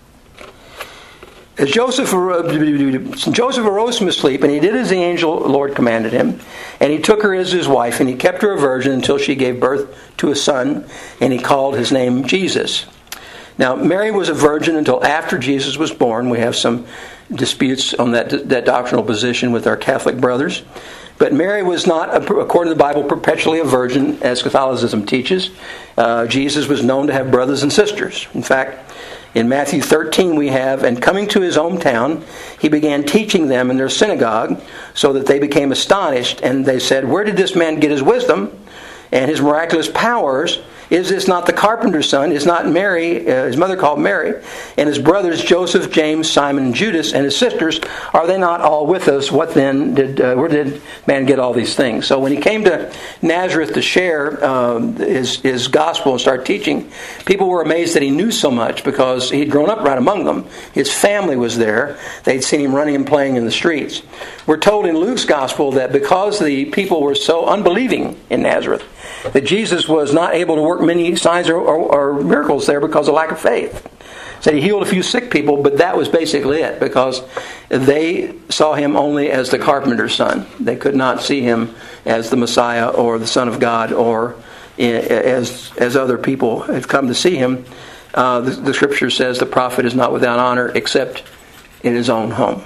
As Joseph, Joseph arose from his sleep, and he did as the angel Lord commanded him, and he took her as his wife, and he kept her a virgin until she gave birth to a son, and he called his name Jesus. Now, Mary was a virgin until after Jesus was born. We have some disputes on that, that doctrinal position with our Catholic brothers. But Mary was not, according to the Bible, perpetually a virgin, as Catholicism teaches. Uh, Jesus was known to have brothers and sisters. In fact, in Matthew thirteen we have, and coming to his hometown, he began teaching them in their synagogue, so that they became astonished, and they said, "Where did this man get his wisdom and his miraculous powers? Is this not the carpenter's son? Is not Mary, uh, his mother called Mary, and his brothers Joseph, James, Simon, and Judas, and his sisters, are they not all with us? What then did, uh, where did man get all these things?" So when he came to Nazareth to share uh, his, his gospel and start teaching, people were amazed that he knew so much, because he'd grown up right among them. His family was there. They'd seen him running and playing in the streets. We're told in Luke's gospel that because the people were so unbelieving in Nazareth, that Jesus was not able to work many signs or, or, or miracles there because of lack of faith. So he healed a few sick people, but that was basically it, because they saw him only as the carpenter's son. They could not see him as the Messiah or the Son of God, or as as other people had come to see him. Uh, the, the Scripture says the prophet is not without honor except in his own home.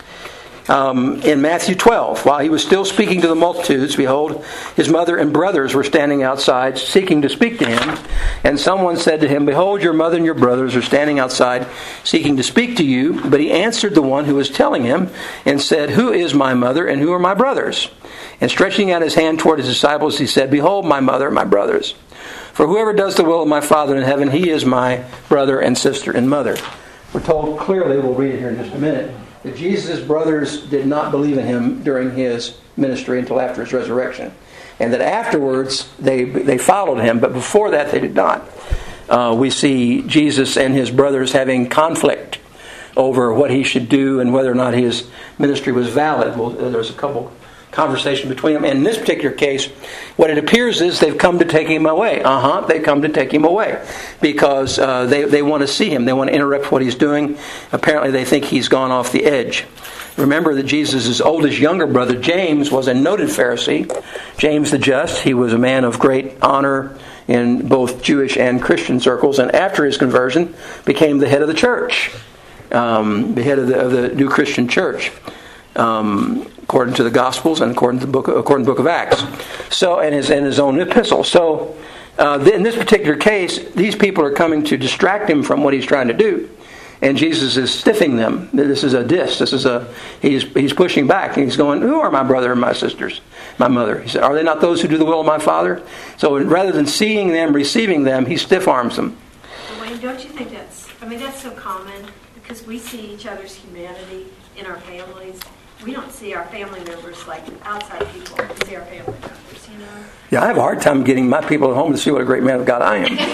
Um, in Matthew twelve, while he was still speaking to the multitudes, behold, his mother and brothers were standing outside seeking to speak to him. And someone said to him, "Behold, your mother and your brothers are standing outside seeking to speak to you." But he answered the one who was telling him and said, "Who is my mother and who are my brothers?" And stretching out his hand toward his disciples, he said, "Behold, my mother and my brothers. For whoever does the will of my Father in heaven, he is my brother and sister and mother." We're told clearly, we'll read it here in just a minute, that Jesus' brothers did not believe in him during his ministry until after his resurrection. And that afterwards, they they followed him, but before that they did not. Uh, we see Jesus and his brothers having conflict over what he should do and whether or not his ministry was valid. Well, there's a couple conversation between them. And in this particular case, what it appears is they've come to take him away. Uh-huh, they come to take him away because uh, they, they want to see him. They want to interrupt what he's doing. Apparently they think he's gone off the edge. Remember that Jesus' oldest younger brother, James, was a noted Pharisee. James the Just. He was a man of great honor in both Jewish and Christian circles, and after his conversion became the head of the church, um, the head of the, of the new Christian church. Um, according to the Gospels and according to the book, according to the book of Acts. So, and his and his own epistle. So, uh, in this particular case, these people are coming to distract him from what he's trying to do, and Jesus is stiffing them. This is a diss. This is a he's he's pushing back. And he's going, "Who are my brother and my sisters, my mother?" He said, "Are they not those who do the will of my Father?" So, rather than seeing them, receiving them, he stiff arms them. Wayne, don't you think that's? I mean, that's so common because we see each other's humanity in our families. We don't see our family members like outside people. We see our family members, you know? Yeah, I have a hard time getting my people at home to see what a great man of God I am.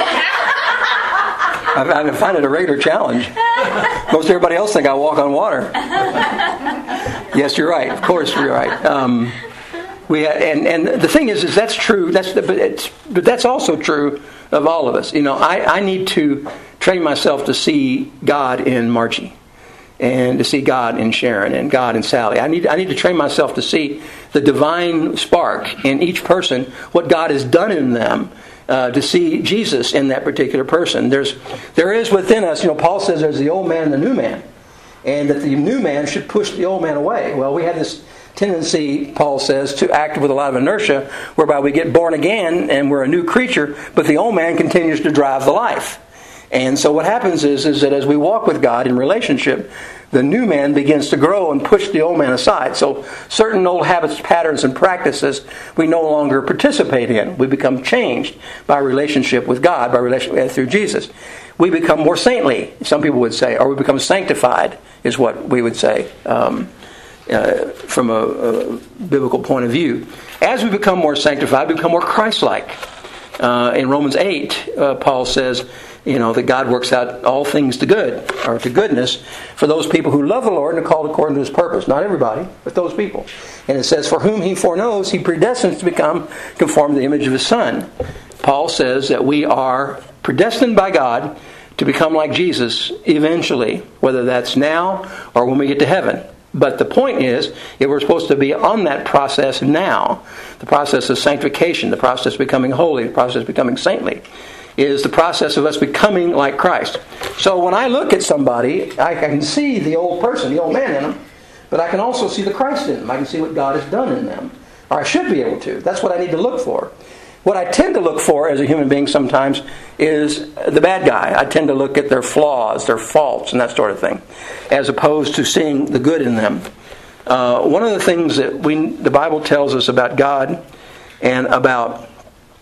I, I find it a regular challenge. Most everybody else think I walk on water. Yes, you're right. Of course, you're right. Um, we ha- and and the thing is, is that's true. That's the, but it's but that's also true of all of us. You know, I, I need to train myself to see God in Margie, and to see God in Sharon, and God in Sally. I need I need to train myself to see the divine spark in each person, what God has done in them, uh, to see Jesus in that particular person. There's there is within us, you know, Paul says there's the old man and the new man, and that the new man should push the old man away. Well, we have this tendency, Paul says, to act with a lot of inertia, whereby we get born again and we're a new creature, but the old man continues to drive the life. And so what happens is, is that as we walk with God in relationship, the new man begins to grow and push the old man aside. So certain old habits, patterns, and practices we no longer participate in. We become changed by relationship with God, by relationship through Jesus. We become more saintly, some people would say, or we become sanctified, is what we would say um, uh, from a, a biblical point of view. As we become more sanctified, we become more Christ-like. Uh, in Romans eight, uh, Paul says, You know, that God works out all things to good, or to goodness, for those people who love the Lord and are called according to His purpose. Not everybody, but those people. And it says, for whom He foreknows, He predestines to become conformed to the image of His Son. Paul says that we are predestined by God to become like Jesus eventually, whether that's now or when we get to heaven. But the point is, if we're supposed to be on that process now, the process of sanctification, the process of becoming holy, the process of becoming saintly, is the process of us becoming like Christ. So when I look at somebody, I can see the old person, the old man in them, but I can also see the Christ in them. I can see what God has done in them. Or I should be able to. That's what I need to look for. What I tend to look for as a human being sometimes is the bad guy. I tend to look at their flaws, their faults, and that sort of thing, as opposed to seeing the good in them. Uh, one of the things that we the Bible tells us about God and about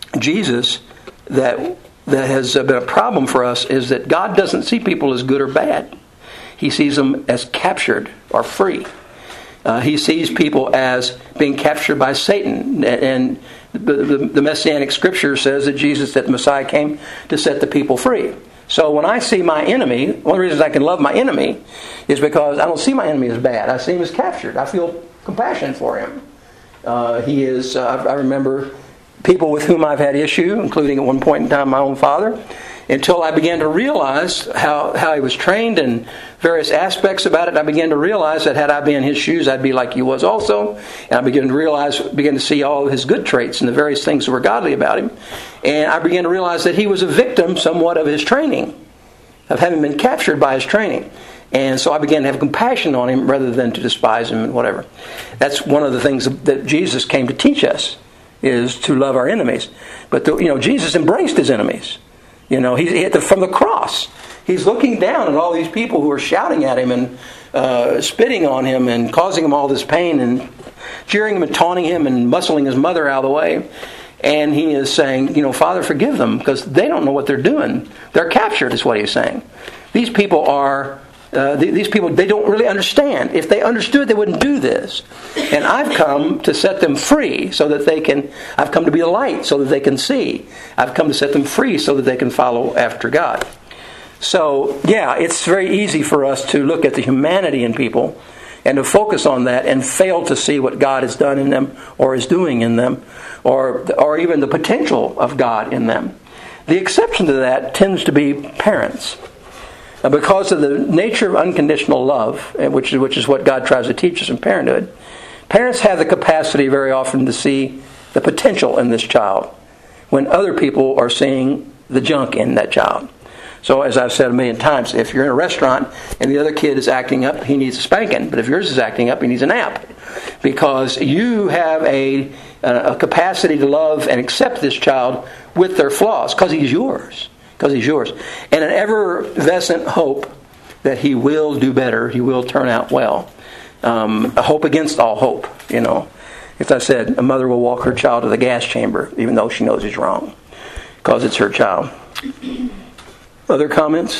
Jesus that that has been a problem for us is that God doesn't see people as good or bad. He sees them as captured or free. Uh, he sees people as being captured by Satan. And the, the, the Messianic Scripture says that Jesus, that the Messiah, came to set the people free. So when I see my enemy, one of the reasons I can love my enemy is because I don't see my enemy as bad. I see him as captured. I feel compassion for him. Uh, he is, uh, I remember people with whom I've had issue, including at one point in time my own father, until I began to realize how, how he was trained in various aspects about it. I began to realize that had I been in his shoes, I'd be like he was also. And I began to realize, began to see all of his good traits and the various things that were godly about him. And I began to realize that he was a victim somewhat of his training, of having been captured by his training. And so I began to have compassion on him rather than to despise him and whatever. That's one of the things that Jesus came to teach us, is to love our enemies. But the, you know, Jesus embraced his enemies. You know, he, he from the cross, he's looking down at all these people who are shouting at him and uh, spitting on him and causing him all this pain and jeering him and taunting him and muscling his mother out of the way. And he is saying, you know, Father, forgive them because they don't know what they're doing. They're captured, is what he's saying. These people are, uh, th- these people, they don't really understand. If they understood, they wouldn't do this. And I've come to set them free so that they can, I've come to be a light so that they can see. I've come to set them free so that they can follow after God. So, yeah, it's very easy for us to look at the humanity in people and to focus on that and fail to see what God has done in them or is doing in them, or or even the potential of God in them. The exception to that tends to be parents. Now, because of the nature of unconditional love, which is, which is what God tries to teach us in parenthood, parents have the capacity very often to see the potential in this child when other people are seeing the junk in that child. So as I've said a million times, if you're in a restaurant and the other kid is acting up, he needs a spanking. But if yours is acting up, he needs a nap. Because you have a, a capacity to love and accept this child with their flaws, because he's yours. Because he's yours. And an effervescent hope that he will do better, he will turn out well. Um, a hope against all hope, you know. As I said, a mother will walk her child to the gas chamber, even though she knows he's wrong, because it's her child. Other comments?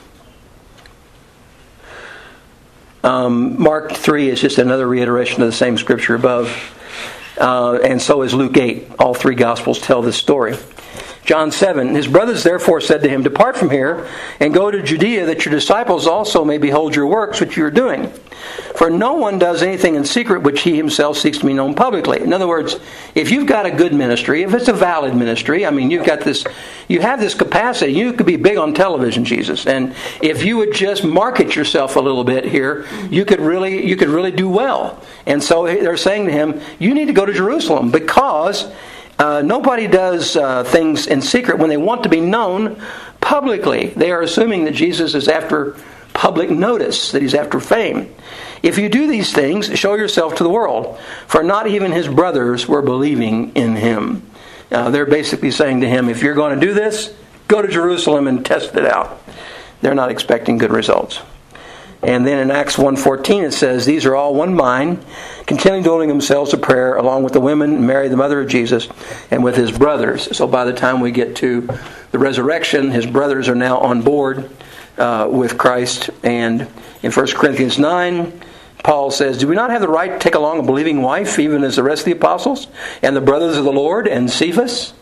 Um, Mark three is just another reiteration of the same scripture above. Uh, and so is Luke eight. All three Gospels tell this story. John seven, his brothers therefore said to him, depart from here and go to Judea, that your disciples also may behold your works which you are doing. For no one does anything in secret which he himself seeks to be known publicly. In other words, if you've got a good ministry, if it's a valid ministry, I mean, you've got this, you have this capacity. You could be big on television, Jesus. And if you would just market yourself a little bit here, you could really, you could really do well. And so they're saying to him, you need to go to Jerusalem, because Uh, nobody does uh, things in secret when they want to be known publicly. They are assuming that Jesus is after public notice, that he's after fame. If you do these things, show yourself to the world, for not even his brothers were believing in him. Uh, they're basically saying to him, if you're going to do this, go to Jerusalem and test it out. They're not expecting good results. And then in Acts one fourteen it says, these are all one mind, continually devoting themselves to prayer, along with the women, Mary the mother of Jesus, and with his brothers. So by the time we get to the resurrection, his brothers are now on board uh, with Christ. And in First Corinthians nine, Paul says, do we not have the right to take along a believing wife, even as the rest of the apostles, and the brothers of the Lord, and Cephas?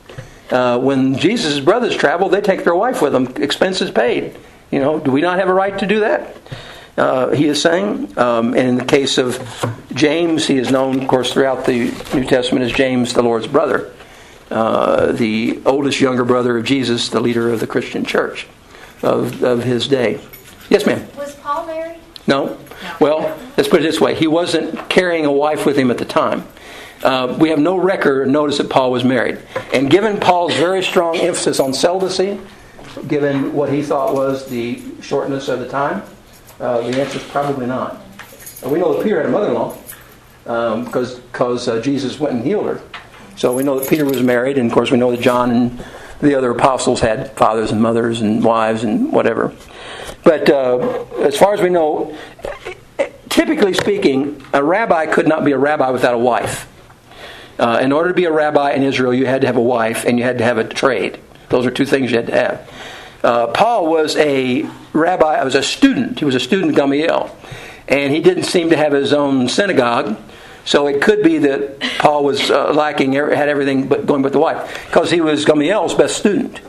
Uh, when Jesus' brothers travel, they take their wife with them, expenses paid. You know, do we not have a right to do that? Uh, he is saying. Um, and in the case of James, he is known, of course, throughout the New Testament as James, the Lord's brother. Uh, the oldest younger brother of Jesus, the leader of the Christian church of, of his day. Yes, ma'am? Was Paul married? No? Well, let's put it this way. He wasn't carrying a wife with him at the time. Uh, we have no record or notice that Paul was married. And given Paul's very strong emphasis on celibacy, given what he thought was the shortness of the time, uh, the answer is probably not. Uh, we know that Peter had a mother-in-law um, because because uh, Jesus went and healed her. So we know that Peter was married, and of course we know that John and the other apostles had fathers and mothers and wives and whatever. But uh, as far as we know, typically speaking, a rabbi could not be a rabbi without a wife. Uh, in order to be a rabbi in Israel, you had to have a wife and you had to have a trade. Those are two things you had to have. Uh, Paul was a rabbi, was a student. He was a student of Gamaliel. And he didn't seem to have his own synagogue. So it could be that Paul was uh, lacking, had everything but going with the wife. Because he was Gamaliel's best student.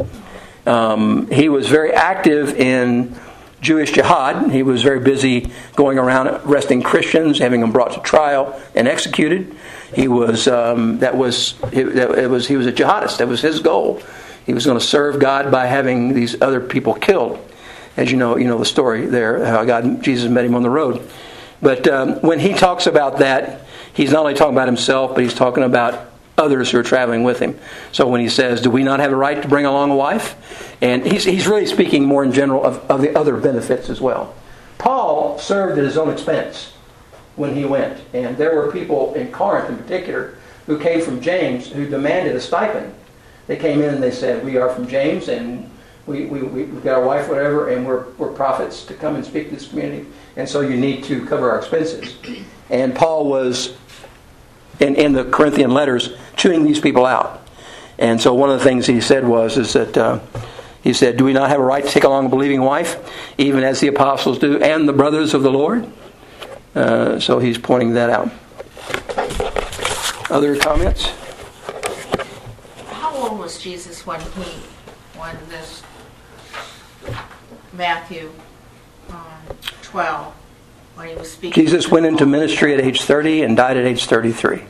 Um, he was very active in Jewish jihad. He was very busy going around arresting Christians, having them brought to trial and executed. He was um, that was it, it was he was a jihadist. That was his goal. He was going to serve God by having these other people killed. As you know, you know the story there, how God Jesus met him on the road. But um, when he talks about that, he's not only talking about himself, but he's talking about others who are traveling with him. So when he says, do we not have a right to bring along a wife? And he's he's really speaking more in general of, of the other benefits as well. Paul served at his own expense when he went. And there were people in Corinth in particular who came from James who demanded a stipend. They came in and they said, we are from James and we, we, we, we've got our wife, whatever, and we're, we're prophets to come and speak to this community. And so you need to cover our expenses. And Paul was, in, in the Corinthian letters, chewing these people out. And so one of the things he said was, is that uh, he said, do we not have a right to take along a believing wife, even as the apostles do, and the brothers of the Lord? Uh, so he's pointing that out. Other comments? How old was Jesus when he, when this Matthew um, twelve, when he was speaking? Jesus went into ministry at age thirty and died at age thirty-three.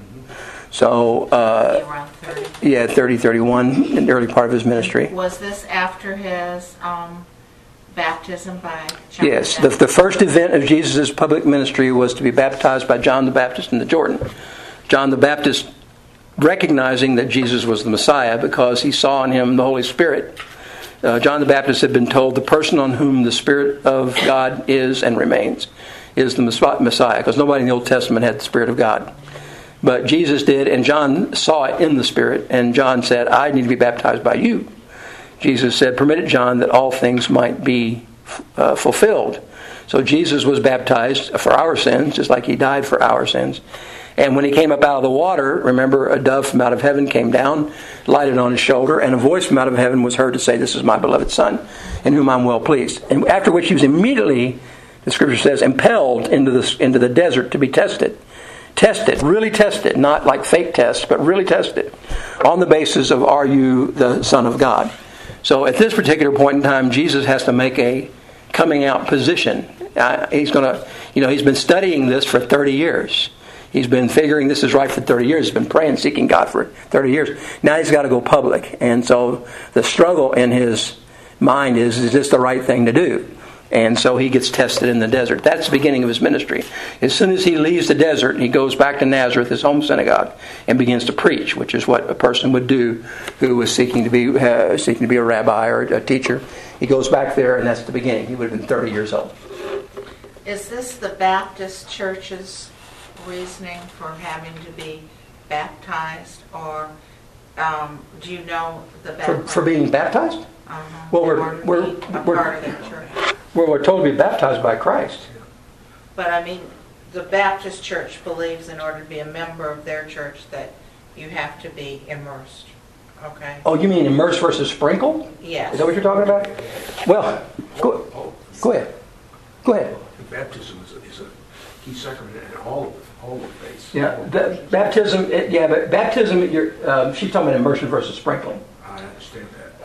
So, uh, around thirty. yeah, thirty, thirty-one in the early part of his ministry. Was this after his um, baptism by John? Yes, the, the first event of Jesus' public ministry was to be baptized by John the Baptist in the Jordan. John the Baptist recognizing that Jesus was the Messiah because he saw in him the Holy Spirit. Uh, John the Baptist had been told the person on whom the Spirit of God is and remains is the Messiah, because nobody in the Old Testament had the Spirit of God. But Jesus did, and John saw it in the Spirit, and John said, I need to be baptized by you. Jesus said, permit it, John, that all things might be uh, fulfilled. So Jesus was baptized for our sins, just like he died for our sins. And when he came up out of the water, remember, a dove from out of heaven came down, lighted on his shoulder, and a voice from out of heaven was heard to say, this is my beloved Son, in whom I'm well pleased. And after which he was immediately, the Scripture says, impelled into the, into the desert to be tested. Tested, really tested, not like fake tests, but really tested on the basis of, are you the Son of God? So at this particular point in time, Jesus has to make a coming out position. Uh, he's going to, you know, he's been studying this for thirty years. He's been figuring this is right for thirty years. He's been praying, seeking God for thirty years. Now he's got to go public. And so the struggle in his mind is, is this the right thing to do? And so he gets tested in the desert. That's the beginning of his ministry. As soon as he leaves the desert, he goes back to Nazareth, his home synagogue, and begins to preach, which is what a person would do who was seeking to be uh, seeking to be a rabbi or a teacher. He goes back there, and that's the beginning. He would have been thirty years old. Is this the Baptist Church's reasoning for having to be baptized, or um, do you know the For, background? for being baptized? Uh-huh. Well, In we're- order to we're- be a we're- part of that church. Well, we're told to be baptized by Christ. But I mean, the Baptist Church believes in order to be a member of their church that you have to be immersed. Okay? Oh, you mean immersed versus sprinkled? Yes. Is that what you're talking about? Well, go, go ahead. Go ahead. Baptism is a, is a key sacrament in all of the, all of the faiths. Yeah, the, baptism. It, yeah, but baptism. You're, um, she's talking about immersion versus sprinkling. I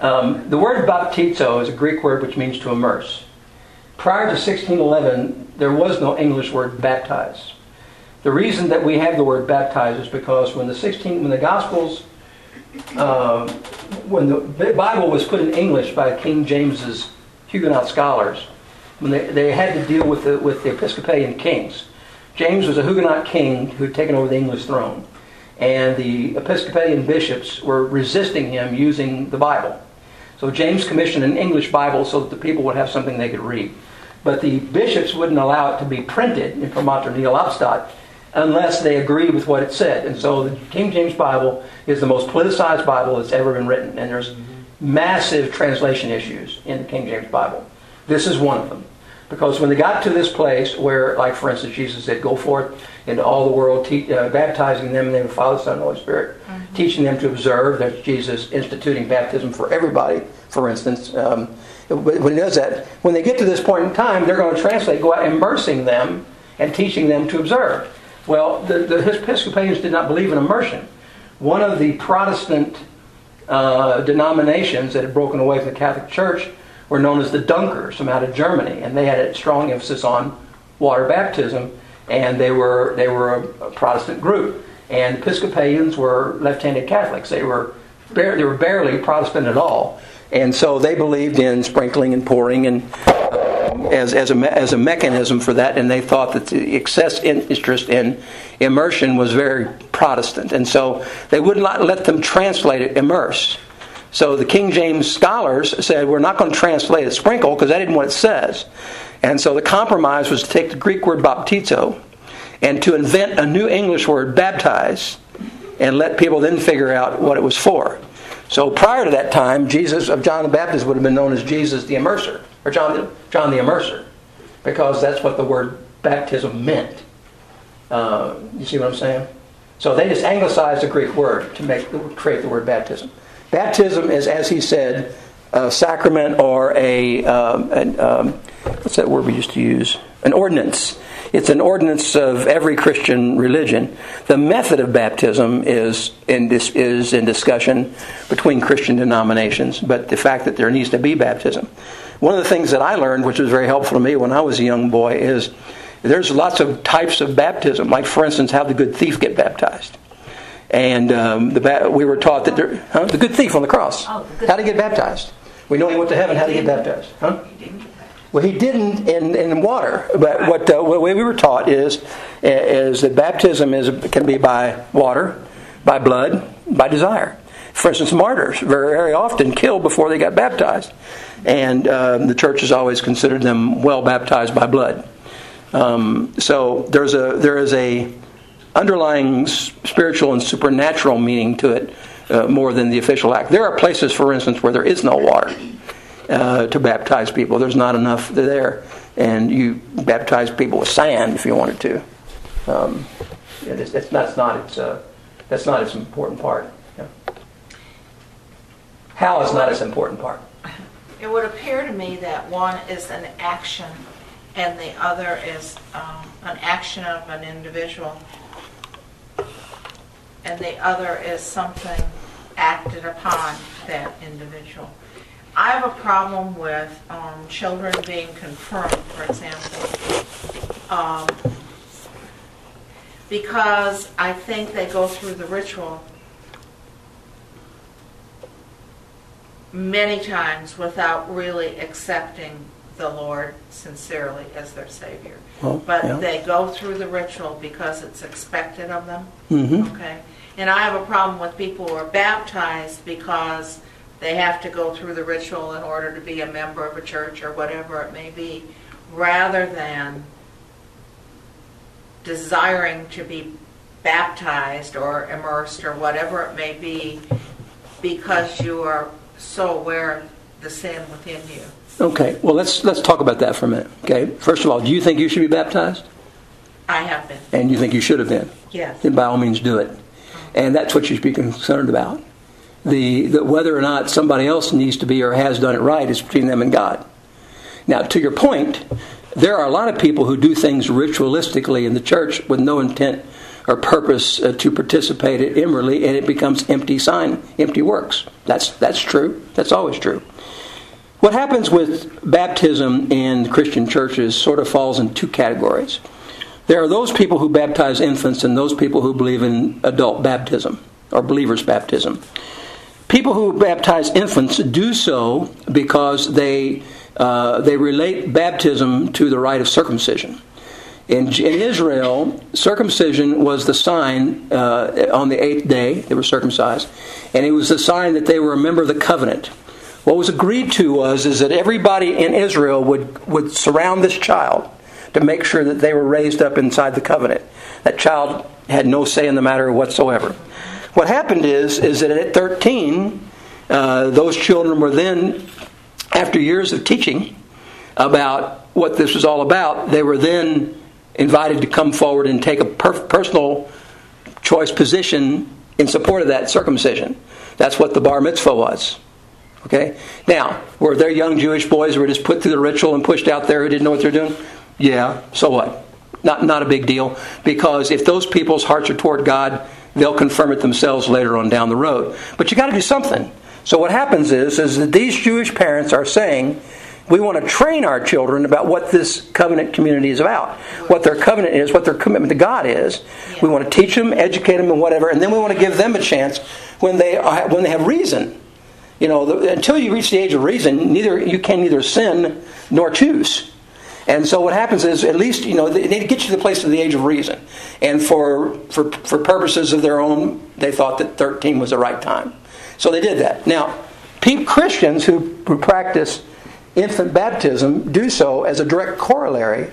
Um, the word baptizo is a Greek word which means to immerse. Prior to sixteen eleven, there was no English word baptize. The reason that we have the word baptize is because when the sixteen, when the Gospels, uh, when the Bible was put in English by King James's Huguenot scholars, when they, they had to deal with the with the Episcopalian kings. James was a Huguenot king who had taken over the English throne, and the Episcopalian bishops were resisting him using the Bible. So James commissioned an English Bible so that the people would have something they could read. But the bishops wouldn't allow it to be printed in Promater Nihil Obstat unless they agreed with what it said. And so the King James Bible is the most politicized Bible that's ever been written. And there's massive translation issues in the King James Bible. This is one of them. Because when they got to this place where, like for instance, Jesus said, go forth into all the world, te- uh, baptizing them in the name of the Father, Son, and Holy Spirit, mm-hmm. teaching them to observe. There's Jesus instituting baptism for everybody, for instance. Um, when he does that, when they get to this point in time, they're going to translate, go out immersing them and teaching them to observe. Well, the, the Episcopalians did not believe in immersion. One of the Protestant uh, denominations that had broken away from the Catholic Church were known as the Dunkers from out of Germany, and they had a strong emphasis on water baptism, and they were they were a, a Protestant group, and Episcopalians were left-handed Catholics. They were bar- they were barely Protestant at all, and so they believed in sprinkling and pouring and uh, as as a me- as a mechanism for that, and they thought that the excess interest in immersion was very Protestant, and so they would not let them translate it immerse. So the King James scholars said, we're not going to translate it sprinkle because that isn't what it says. And so the compromise was to take the Greek word baptizo and to invent a new English word, baptize, and let people then figure out what it was for. So prior to that time, Jesus of John the Baptist would have been known as Jesus the Immerser, or John the, John the Immerser, because that's what the word baptism meant. Uh, you see what I'm saying? So they just anglicized the Greek word to make create the word baptism. Baptism is, as he said, a sacrament or a, um, an, um, what's that word we used to use? An ordinance. It's an ordinance of every Christian religion. The method of baptism is in, dis- is in discussion between Christian denominations, but the fact that there needs to be baptism. One of the things that I learned, which was very helpful to me when I was a young boy, is there's lots of types of baptism. Like, for instance, how the good thief get baptized. And um, the, we were taught that there, huh? the good thief on the cross, Oh, the good how to get baptized. We know he went to heaven. How to get baptized? Huh? Well, he didn't in, in water. But what uh, the way we were taught is is that baptism is can be by water, by blood, by desire. For instance, martyrs very, very often killed before they got baptized, and um, the church has always considered them well baptized by blood. Um, so there's a there is a underlying spiritual and supernatural meaning to it uh, more than the official act. There are places, for instance, where there is no water uh, to baptize people. There's not enough there, and you baptize people with sand if you wanted to. Um, yeah, that's, that's, that's not its uh, that's not its important part. Yeah. How is not its important part. It would appear to me that one is an action and the other is um, an action of an individual, and the other is something acted upon that individual. I have a problem with um, children being confirmed, for example, um, because I think they go through the ritual many times without really accepting the Lord sincerely as their Savior. Well, but yeah. they go through the ritual because it's expected of them. Mm-hmm. Okay? And I have a problem with people who are baptized because they have to go through the ritual in order to be a member of a church or whatever it may be, rather than desiring to be baptized or immersed or whatever it may be because you are so aware of the sin within you. Okay, well, let's let's talk about that for a minute. Okay, first of all, do you think you should be baptized? I have been. And you think you should have been? Yes. Then by all means do it. And that's what you should be concerned about. The, the whether or not somebody else needs to be or has done it right is between them and God. Now, to your point, there are a lot of people who do things ritualistically in the church with no intent or purpose uh, to participate inwardly, and it becomes empty sign, empty works. That's that's true. That's always true. What happens with baptism in Christian churches sort of falls in two categories. There are those people who baptize infants and those people who believe in adult baptism or believers' baptism. People who baptize infants do so because they uh, they relate baptism to the rite of circumcision. In, in Israel, circumcision was the sign uh, on the eighth day, they were circumcised, and it was the sign that they were a member of the covenant. What was agreed to was is that everybody in Israel would, would surround this child to make sure that they were raised up inside the covenant. That child had no say in the matter whatsoever. What happened is, is that at thirteen, uh, those children were then, after years of teaching about what this was all about, they were then invited to come forward and take a per- personal choice position in support of that circumcision. That's what the bar mitzvah was. Okay? Now, were there young Jewish boys who were just put through the ritual and pushed out there who didn't know what they're doing? Yeah, so what? Not, not a big deal. Because if those people's hearts are toward God, they'll confirm it themselves later on down the road. But you got to do something. So what happens is, is that these Jewish parents are saying, we want to train our children about what this covenant community is about, what their covenant is, what their commitment to God is. Yeah. We want to teach them, educate them, and whatever, and then we want to give them a chance when they are, when they have reason. You know, the, until you reach the age of reason, neither you can neither sin nor choose. And so what happens is, at least, you know, they need to get you to the place of the age of reason. And for for for purposes of their own, they thought that thirteen was the right time. So they did that. Now, Christians who, who practice infant baptism do so as a direct corollary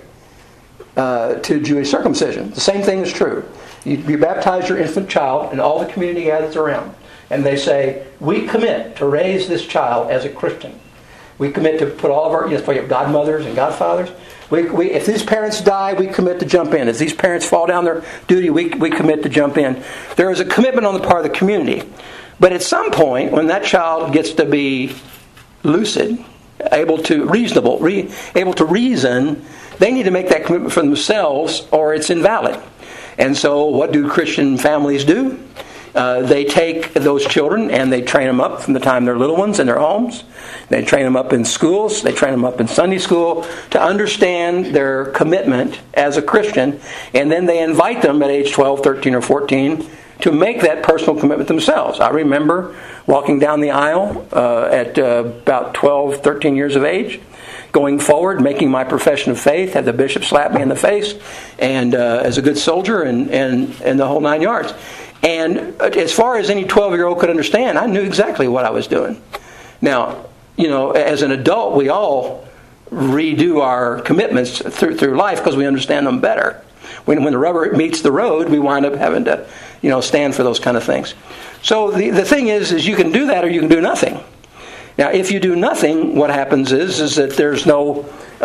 uh, to Jewish circumcision. The same thing is true. You, you baptize your infant child and all the community gathers around. And they say, we commit to raise this child as a Christian. We commit to put all of our, you know, for your godmothers and godfathers. We, we, if these parents die, we commit to jump in. If these parents fall down their duty, we, we commit to jump in. There is a commitment on the part of the community. But at some point, when that child gets to be lucid, able to reasonable, re, able to reason, they need to make that commitment for themselves, or it's invalid. And so, what do Christian families do? Uh, they take those children and they train them up from the time they're little ones in their homes. They train them up in schools. They train them up in Sunday school to understand their commitment as a Christian. And then they invite them at age twelve, thirteen, or fourteen to make that personal commitment themselves. I remember walking down the aisle uh, at uh, about twelve, thirteen years of age, going forward, making my profession of faith, had the bishop slap me in the face, and uh, as a good soldier, and, and, and the whole nine yards. And as far as any twelve-year-old could understand, I knew exactly what I was doing. Now, you know, as an adult, we all redo our commitments through through life because we understand them better. When when the rubber meets the road, we wind up having to, you know, stand for those kind of things. So the the thing is, is you can do that or you can do nothing. Now, if you do nothing, what happens is is that there's no,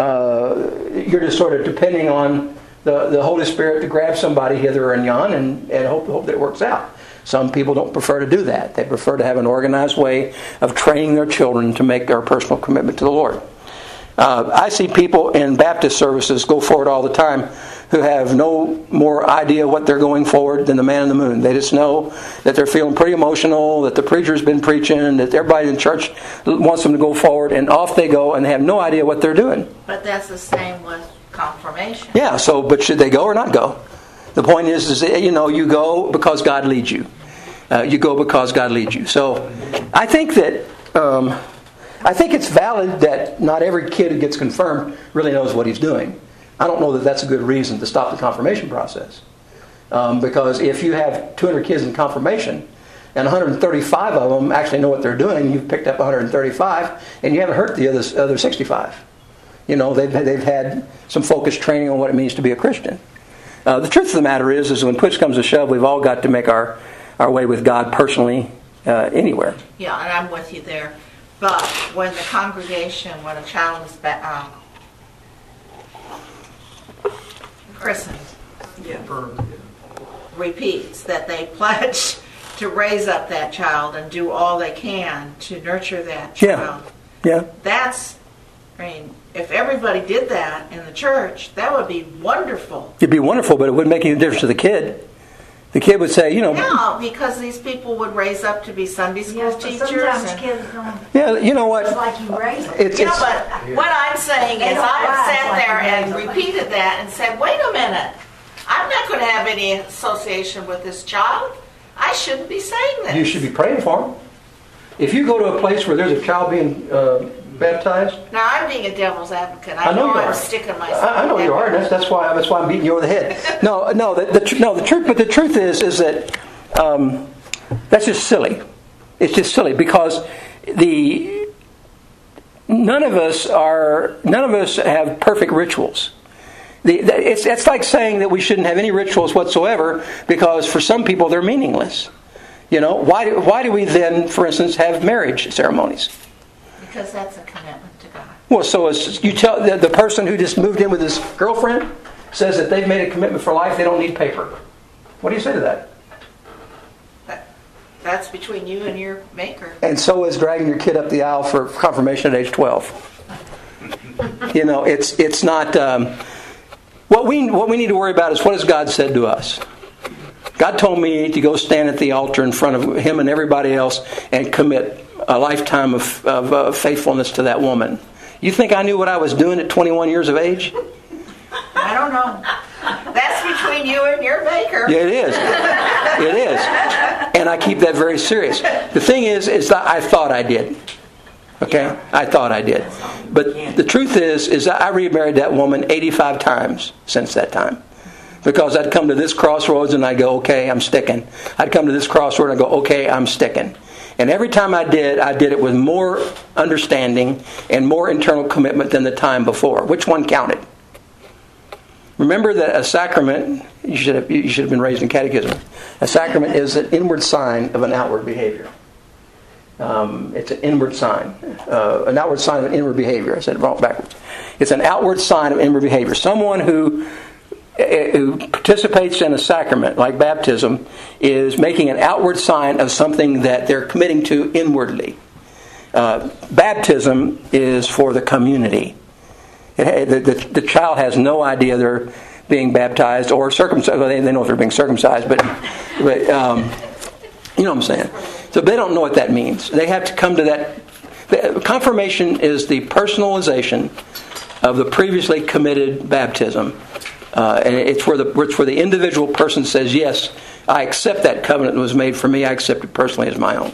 uh, you're just sort of depending on the, the Holy Spirit to grab somebody hither and yon and, and hope, hope that it works out. Some people don't prefer to do that. They prefer to have an organized way of training their children to make their personal commitment to the Lord. Uh, I see people in Baptist services go forward all the time who have no more idea what they're going forward than the man in the moon. They just know that they're feeling pretty emotional, that the preacher's been preaching, that everybody in church wants them to go forward, and off they go and they have no idea what they're doing. But that's the same with confirmation. Yeah, so, but should they go or not go? The point is, is that, you know, you go because God leads you. Uh, you go because God leads you. So, I think that, um, I think it's valid that not every kid who gets confirmed really knows what he's doing. I don't know that that's a good reason to stop the confirmation process. Um, because if you have two hundred kids in confirmation, and one hundred thirty-five of them actually know what they're doing, and you've picked up one hundred thirty-five, and you haven't hurt the other, other sixty-five. You know, they've, they've had some focused training on what it means to be a Christian. Uh, the truth of the matter is, is when push comes to shove, we've all got to make our, our way with God personally uh, anywhere. Yeah, and I'm with you there. But when the congregation, when a child is ba- um, christened, Yeah. repeats that they pledge to raise up that child and do all they can to nurture that child. Yeah. Yeah. That's, I mean, if everybody did that in the church, that would be wonderful. It'd be wonderful, but it wouldn't make any difference to the kid. The kid would say, you know, No, because these people would raise up to be Sunday school Yes, but teachers. sometimes and- kids don't, yeah, you know it's what? like you raise them. It's, You know, it's, but what I'm saying They is don't I've rise sat like there the and raisins. repeated that and said, wait a minute, I'm not going to have any association with this child. I shouldn't be saying this. you should be praying for them. If you go to a place where there's a child being uh, baptized, Now, I'm being a devil's advocate. I, I know you I'm are. sticking myself. I, I know in you that are. That's that's why that's why I'm beating you over the head. No, no, the, the tr- no, the truth. But the truth is, is that um, that's just silly. It's just silly because the none of us are none of us have perfect rituals. The, the, it's it's like saying that we shouldn't have any rituals whatsoever because for some people they're meaningless. You know, why do, why do we then, for instance, have marriage ceremonies? Because that's a commitment to God. Well, so as you tell the, the person who just moved in with his girlfriend says that they've made a commitment for life, they don't need paper. What do you say to that? That, that's between you and your maker. And so is dragging your kid up the aisle for confirmation at age twelve. You know, it's it's not. Um, what we what we need to worry about is what has God said to us. God told me to go stand at the altar in front of Him and everybody else and commit a lifetime of, of uh, faithfulness to that woman. You think I knew what I was doing at twenty-one years of age? I don't know. That's between you and your maker. Yeah, it is. It is. And I keep that very serious. The thing is, is that I thought I did. Okay? I thought I did. But the truth is, is that I remarried that woman eighty-five times since that time. Because I'd come to this crossroads and I'd go, okay, I'm sticking. I'd come to this crossroad and I'd go, okay, I'm sticking. And every time I did, I did it with more understanding and more internal commitment than the time before. Which one counted? Remember that a sacrament, you should have, you should have been raised in catechism. A sacrament is an inward sign of an outward behavior. Um, it's an inward sign. Uh, an outward sign of an inward behavior. I said it wrong backwards. It's an outward sign of inward behavior. Someone who who participates in a sacrament like baptism is making an outward sign of something that they're committing to inwardly. Uh, baptism is for the community. It, the, the, the child has no idea they're being baptized or circumcised. Well, they, they know if they're being circumcised, but, but um, you know what I'm saying. So they don't know what that means. They have to come to that. The, confirmation is the personalization of the previously committed baptism. Uh, and it's where the it's where the individual person says, yes, I accept that covenant that was made for me. I accept it personally as my own.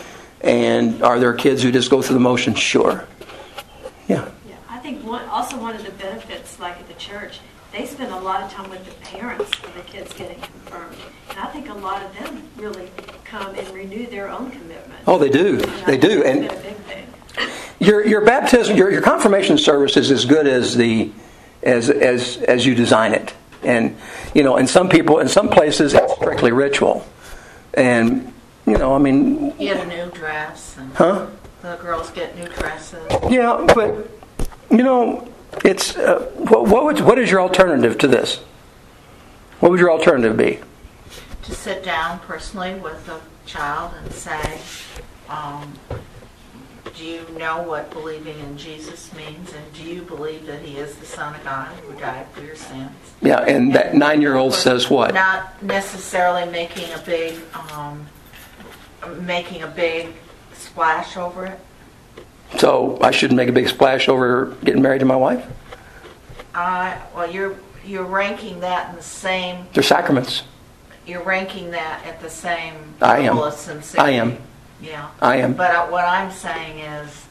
And are there kids who just go through the motions? Sure. Yeah. Yeah, I think one, also one of the benefits, like at the church, they spend a lot of time with the parents of the kids getting confirmed. And I think a lot of them really come and renew their own commitment. Oh, they do. And I They think do. it's And been a big thing. your your baptism, your your confirmation service is as good as the as as as you design it. And you know, in some people, in some places, it's strictly ritual. And you know, I mean, Get a new dress. And huh? the girls get new dresses. Yeah, but you know, it's uh, what what, would, what is your alternative to this? What would your alternative be? To sit down personally with the child and say, um, do you know what believing in Jesus means? And do you believe that He is the Son of God who died for your sins? Yeah, and that nine-year-old says what? Not necessarily making a big, um, making a big splash over it. So I shouldn't make a big splash over getting married to my wife? Uh, well, you're you're ranking that in the same. They're sacraments. You're ranking that at the same I am. level of sincerity. I am. Yeah. I am. But uh, what I'm saying is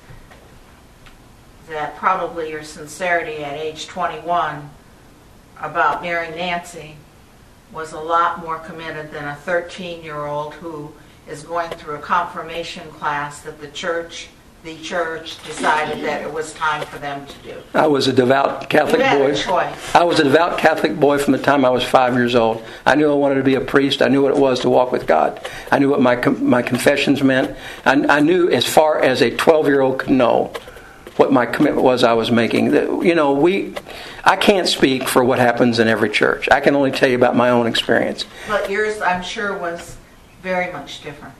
that probably your sincerity at age twenty-one about marrying Nancy was a lot more committed than a thirteen-year-old who is going through a confirmation class that the church, the church decided that it was time for them to do. I was a devout Catholic You had boy. a choice. I was a devout Catholic boy from the time I was five years old. I knew I wanted to be a priest. I knew what it was to walk with God. I knew what my my confessions meant. I, I knew as far as a twelve-year-old could know what my commitment was I was making. That, you know, we, I can't speak for what happens in every church. I can only tell you about my own experience. But yours, I'm sure, was very much different.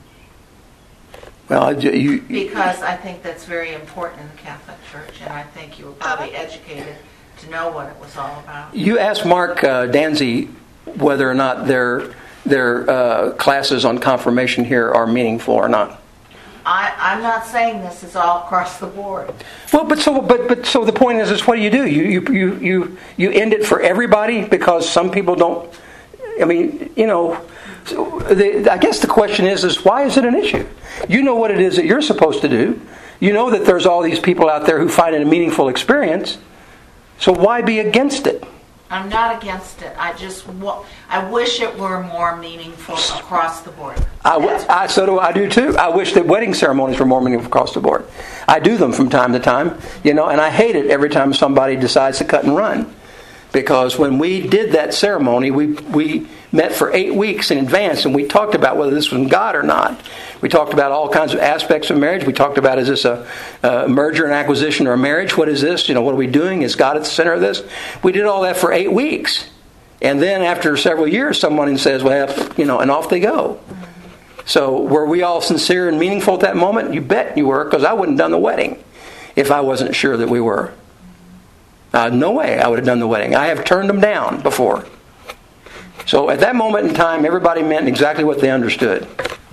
Well, you, Because I think that's very important in the Catholic Church, and I think you were probably educated to know what it was all about. you asked Mark uh, Danzy whether or not there their uh, classes on confirmation here are meaningful or not. I, I'm not saying this is all across the board. Well, but so but but so the point is, is what do you do? You you you you you end it for everybody because some people don't. I mean, you know, so the, I guess the question is, is why is it an issue? You know what it is that you're supposed to do. You know that there's all these people out there who find it a meaningful experience. So why be against it? I'm not against it. I just wa- I wish it were more meaningful across the board. I, I, so do I do too. I wish that wedding ceremonies were more meaningful across the board. I do them from time to time, you know, and I hate it every time somebody decides to cut and run. Because when we did that ceremony, we we met for eight weeks in advance, and we talked about whether this was from God or not. We talked about all kinds of aspects of marriage. We talked about, is this a, a merger and acquisition or a marriage? What is this? You know, what are we doing? Is God at the center of this? We did all that for eight weeks. And then after several years, someone says, well, you know, and off they go. So were we all sincere and meaningful at that moment? You bet you were, because I wouldn't have done the wedding if I wasn't sure that we were. Uh, no way I would have done the wedding. I have turned them down before. So at that moment in time, everybody meant exactly what they understood.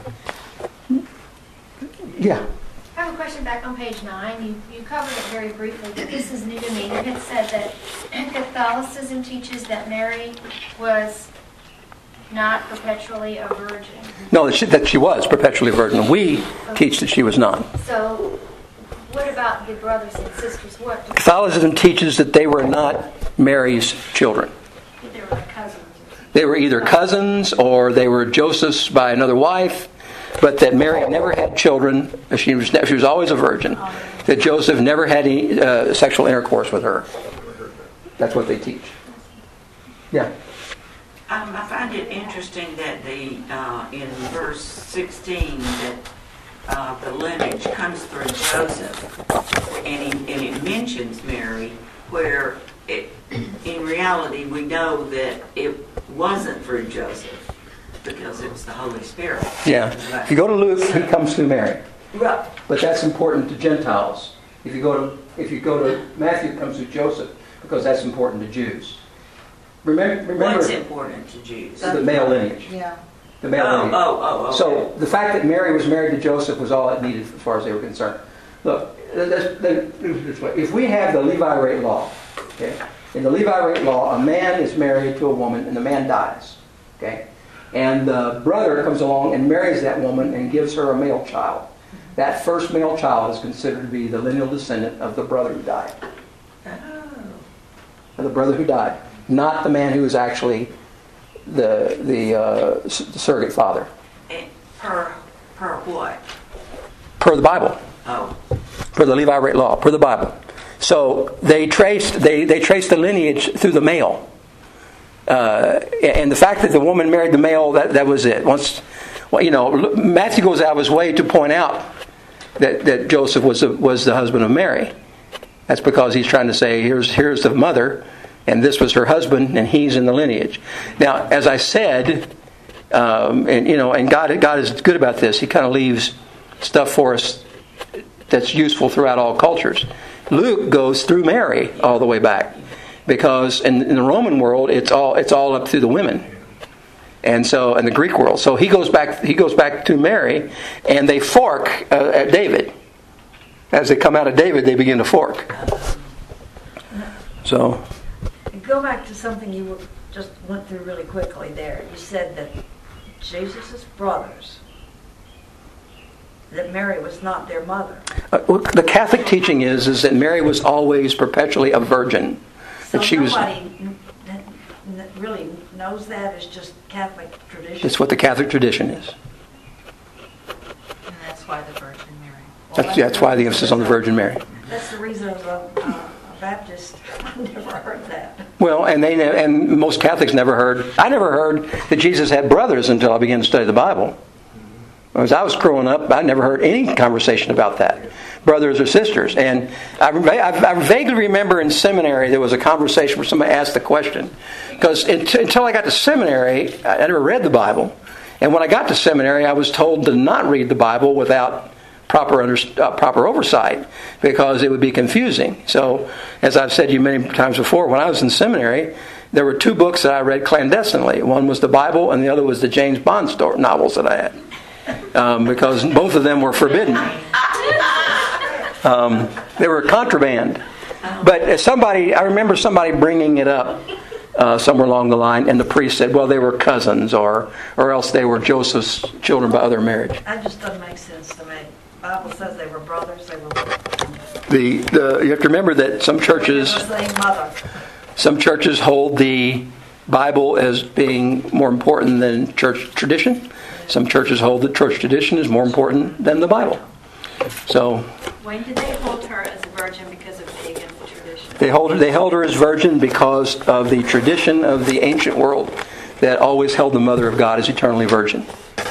Yeah. I have a question back on page nine. You, you covered it very briefly, but this is new to me. You had said that Catholicism teaches that Mary was not perpetually a virgin. No, that she, that she was perpetually a virgin. We teach that she was not. So what about the brothers and sisters? What? Catholicism teaches that they were not Mary's children. They were like cousins. They were either cousins or they were Joseph's by another wife, but that Mary never had children. She was she was always a virgin. That Joseph never had any uh, sexual intercourse with her. That's what they teach. Yeah. Um, I find it interesting that the uh, in verse sixteen that uh, the lineage comes through Joseph, and, he, and it mentions Mary, where it, in reality we know that it wasn't through Joseph because it was the Holy Spirit. Yeah. If you go to Luke, he comes through Mary. Right. But that's important to Gentiles. If you go to if you go to Matthew, it comes through Joseph because that's important to Jews. Remember, remember What's important to Jews? the male lineage. Yeah. The male Oh, lineage. oh, oh, okay. So the fact that Mary was married to Joseph was all it needed as far as they were concerned. Look, let's do it this way. If we have the Levirate law, okay, in the Levirate law, a man is married to a woman and the man dies, okay, and the brother comes along and marries that woman and gives her a male child. That first male child is considered to be the lineal descendant of the brother who died. Oh. Of the brother who died, not the man who was actually the the, uh, the surrogate father. And per, per what? Per the Bible. Oh. Per the Levirate law, per the Bible. So they traced they, they traced the lineage through the male. Uh, and the fact that the woman married the male, that, that was it. Once, well, you know, Matthew goes out of his way to point out that, that Joseph was the, was the husband of Mary. That's because he's trying to say, here's here's the mother, and this was her husband, and he's in the lineage. Now, as I said, um, and you know, and God God is good about this. He kind of leaves stuff for us that's useful throughout all cultures. Luke goes through Mary all the way back, because in, in the Roman world, it's all it's all up through the women, and so in the Greek world, so he goes back he goes back to Mary, and they fork uh, at David. As they come out of David, they begin to fork. So, Go back to something you were, just went through really quickly there. You said that Jesus' brothers, that Mary was not their mother. uh, well, the Catholic teaching is is that Mary was always perpetually a virgin. So That she was. nobody n- n- n- really knows that. It's just Catholic tradition. That's what the Catholic tradition is. And that's why the Virgin Mary. Well, That's, that's why the emphasis on the Virgin Mary. That's the reason as a, uh, a Baptist, I never heard that. Well, and they ne- and most Catholics never heard. I never heard that Jesus had brothers until I began to study the Bible. As I was growing up, I never heard any conversation about that, brothers or sisters. And I, I, I vaguely remember in seminary there was a conversation where somebody asked the question, because until I got to seminary, I never read the Bible. And when I got to seminary, I was told to not read the Bible without proper under, uh, proper oversight, because it would be confusing. So, as I've said to you many times before, when I was in seminary, there were two books that I read clandestinely. One was the Bible, and the other was the James Bond story, novels that I had, um, because both of them were forbidden. Um, they were contraband. But as somebody, I remember somebody bringing it up uh, somewhere along the line, and the priest said, "Well, they were cousins, or or else they were Joseph's children by other marriage." That just doesn't make sense to me. The Bible says they were brothers, they were The, the you have to remember that some churches, the same mother. some churches hold the Bible as being more important than church tradition. Some churches hold that church tradition is more important than the Bible. So Wayne, did they hold her as a virgin because of pagan tradition? they hold her, they held her as virgin because of the tradition of the ancient world that always held the Mother of God as eternally virgin.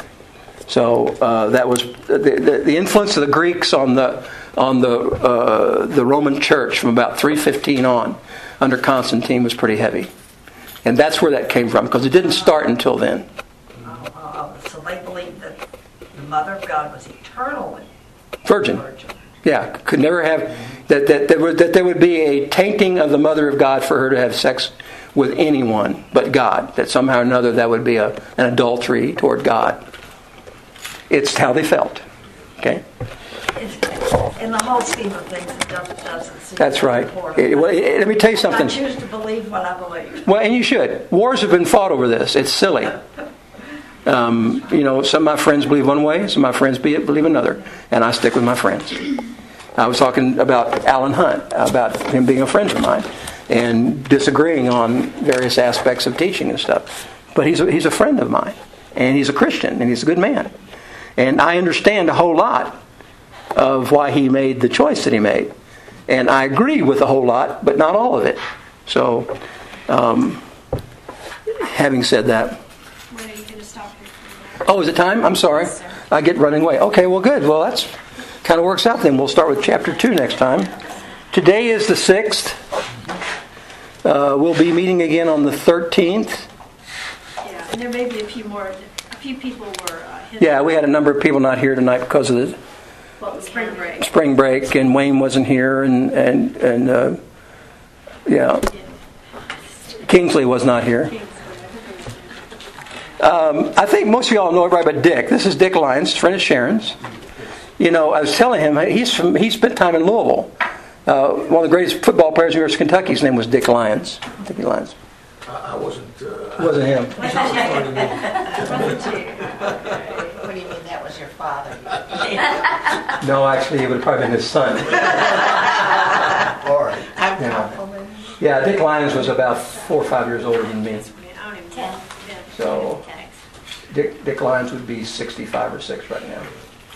So uh, that was the, the, the influence of the Greeks on the on the uh, the Roman Church from about three fifteen on under Constantine was pretty heavy, and that's where that came from, because it didn't start until then. Oh, oh, oh. So they believed that the Mother of God was eternally Virgin. virgin. Yeah, could never have that. That there would that there would be a tainting of the Mother of God for her to have sex with anyone but God. That somehow or another that would be a, an adultery toward God. It's how they felt. Okay. In the whole scheme of things, it doesn't, doesn't seem That's right. important. It- well, it- let me tell you I something. choose to believe what I believe. Well, and you should. Wars have been fought over this. It's silly. Um, you know, some of my friends believe one way, some of my friends be- believe another, and I stick with my friends. I was talking about Alan Hunt, about him being a friend of mine, and disagreeing on various aspects of teaching and stuff. But he's a, he's a friend of mine, and he's a Christian, and he's a good man. And I understand a whole lot of why he made the choice that he made. And I agree with a whole lot, but not all of it. So, um, having said that, When are you going to stop here? oh, is it time? I'm sorry. I get running away. Okay, well, good. Well, that's kind of works out then. We'll start with chapter two next time. Today is the sixth. Uh, we'll be meeting again on the thirteenth. Yeah, and there may be a few more, a few people were uh, hit Yeah, we had a number of people not here tonight because of the well, the spring break. spring break, and Wayne wasn't here, and and and uh, yeah, Kingsley was not here. Um, I think most of y'all know everybody but Dick. This is Dick Lyons, friend of Sharon's. You know, I was telling him he's from he spent time in Louisville. Uh, one of the greatest football players in University of Kentucky. His name was Dick Lyons. Dick Lyons. I I wasn't. Uh, It wasn't him. What do you mean that was your father? No, actually, it would have probably been his son. All right. I'm Yeah. complimenting. Yeah, Dick Lyons was about four or five years older than me. I don't even Ten. know. Yeah. So Dick, Dick Lyons would be sixty-five or six right now.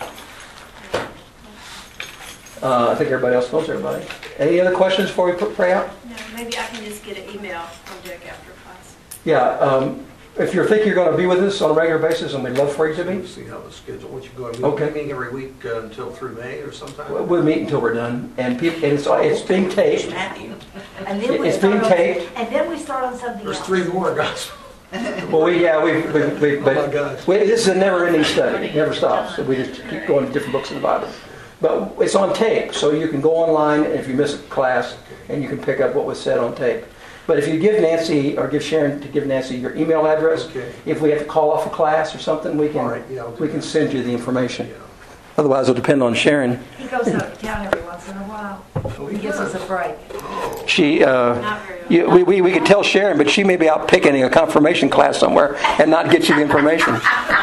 Uh, I think everybody else knows everybody. Any other questions before we put, pray out? No, maybe I can just get an email from Dick after class. Yeah, um, if you think you're going to be with us on a regular basis, and we'd love for you to Let me be, see how the schedule, what you going to Okay. be meeting every week uh, until through May or sometime? we'll we'll meet until we're done. And, peop and it's, it's being taped. Matthew. And then we It's start being on- taped. And then we start on something There's else. three more, guys. Well, we, yeah, we, we, we but Oh my gosh. we, this is a never-ending study. It never stops. So we just keep going to different books in the Bible. But it's on tape, so you can go online if you miss a class, and you can pick up what was said on tape. But if you give Nancy, or give Sharon to give Nancy your email address, Okay. if we have to call off a class or something, we can All right, yeah, I'll do we can that. send you the information. Yeah. Otherwise, it'll depend on Sharon. He goes out of town every once in a while. Oh, He gives us a break. She, uh, Not very well. you, we, we we could tell Sharon, but she may be out picking a confirmation class somewhere and not get you the information.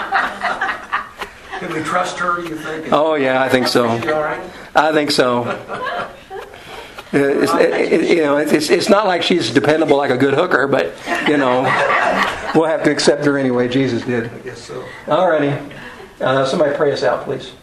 Can we trust her, do you think? Oh yeah, I think so. Is she all right? I think so. Uh, It's, it, it- you know, it's it's not like she's dependable like a good hooker, but you know, we'll have to accept her anyway. Jesus did. I guess so. Alrighty, uh, somebody pray us out, please.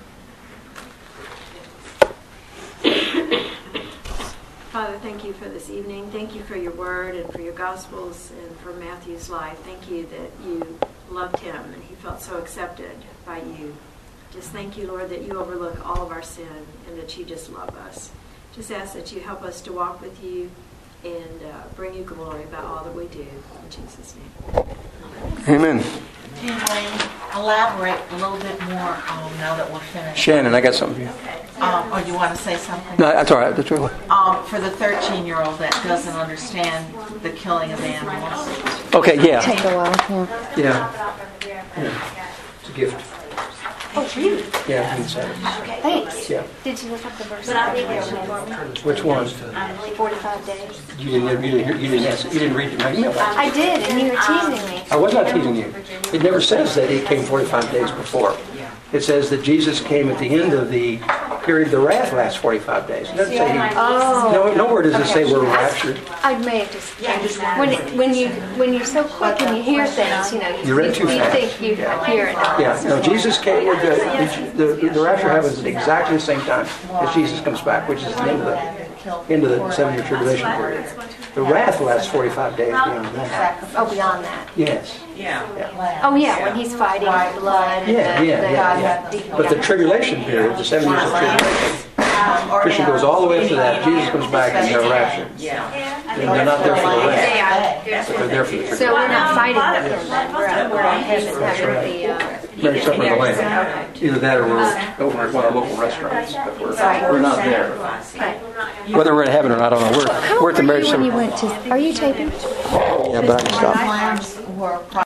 Father, thank you for this evening. Thank you for your word and for your gospels and for Matthew's life. Thank you that you loved him and he felt so accepted by you. Just thank you, Lord, that you overlook all of our sin and that you just love us. Just ask that you help us to walk with you and uh, bring you glory about all that we do. In Jesus' name. Amen. Can you elaborate a little bit more um, now that we're finished? Shannon, I got something for you. On Um, or you want to say something? No, that's all right. That's all right. Um, for the thirteen-year-old that doesn't understand the killing of animals. Okay, yeah. Take a while, yeah. Yeah. It's a gift. Oh, really? Yeah, he said it. Thanks. Yeah. Did you look up the verse? But I'll leave it for me. Which one? Forty-five days. You didn't, you didn't, you didn't, ask, you didn't read my email. I did, and you were teasing me. I was not teasing you. It never says that he came forty-five days before. It says that Jesus came at the end of the period of the wrath lasts forty-five days. It doesn't say he, Oh. no, nowhere does it say we're raptured. I may have just, when, when you, when you're so quick and you hear things, you know, you, You read too you fast. think you hear it all. Yeah, no, Jesus came with the, the, the rapture happens at exactly the same time as Jesus comes back, which is the end of the, end of the seven-year tribulation period. The wrath lasts forty-five days beyond that. Oh, beyond that. Yes. Yeah. Oh, yeah, when he's fighting the blood and Yeah, the, yeah, the, yeah, yeah. But the tribulation period, the seven years of tribulation, Christian goes all the way up to that. Jesus comes back and they're raptured. Yeah. And they're not there for the wrath, but they're there for the So tribulation. we're not fighting with him then, we're at, we're at heaven having the, uh... Marriage supper of the Lamb. Either that or we're over at one of our local restaurants, but we're, we're not there. Whether we're in heaven or not, I don't know. We're, we're at the marriage When you ceremony. went to, are you taping? Yeah, but I can stop. Lambs were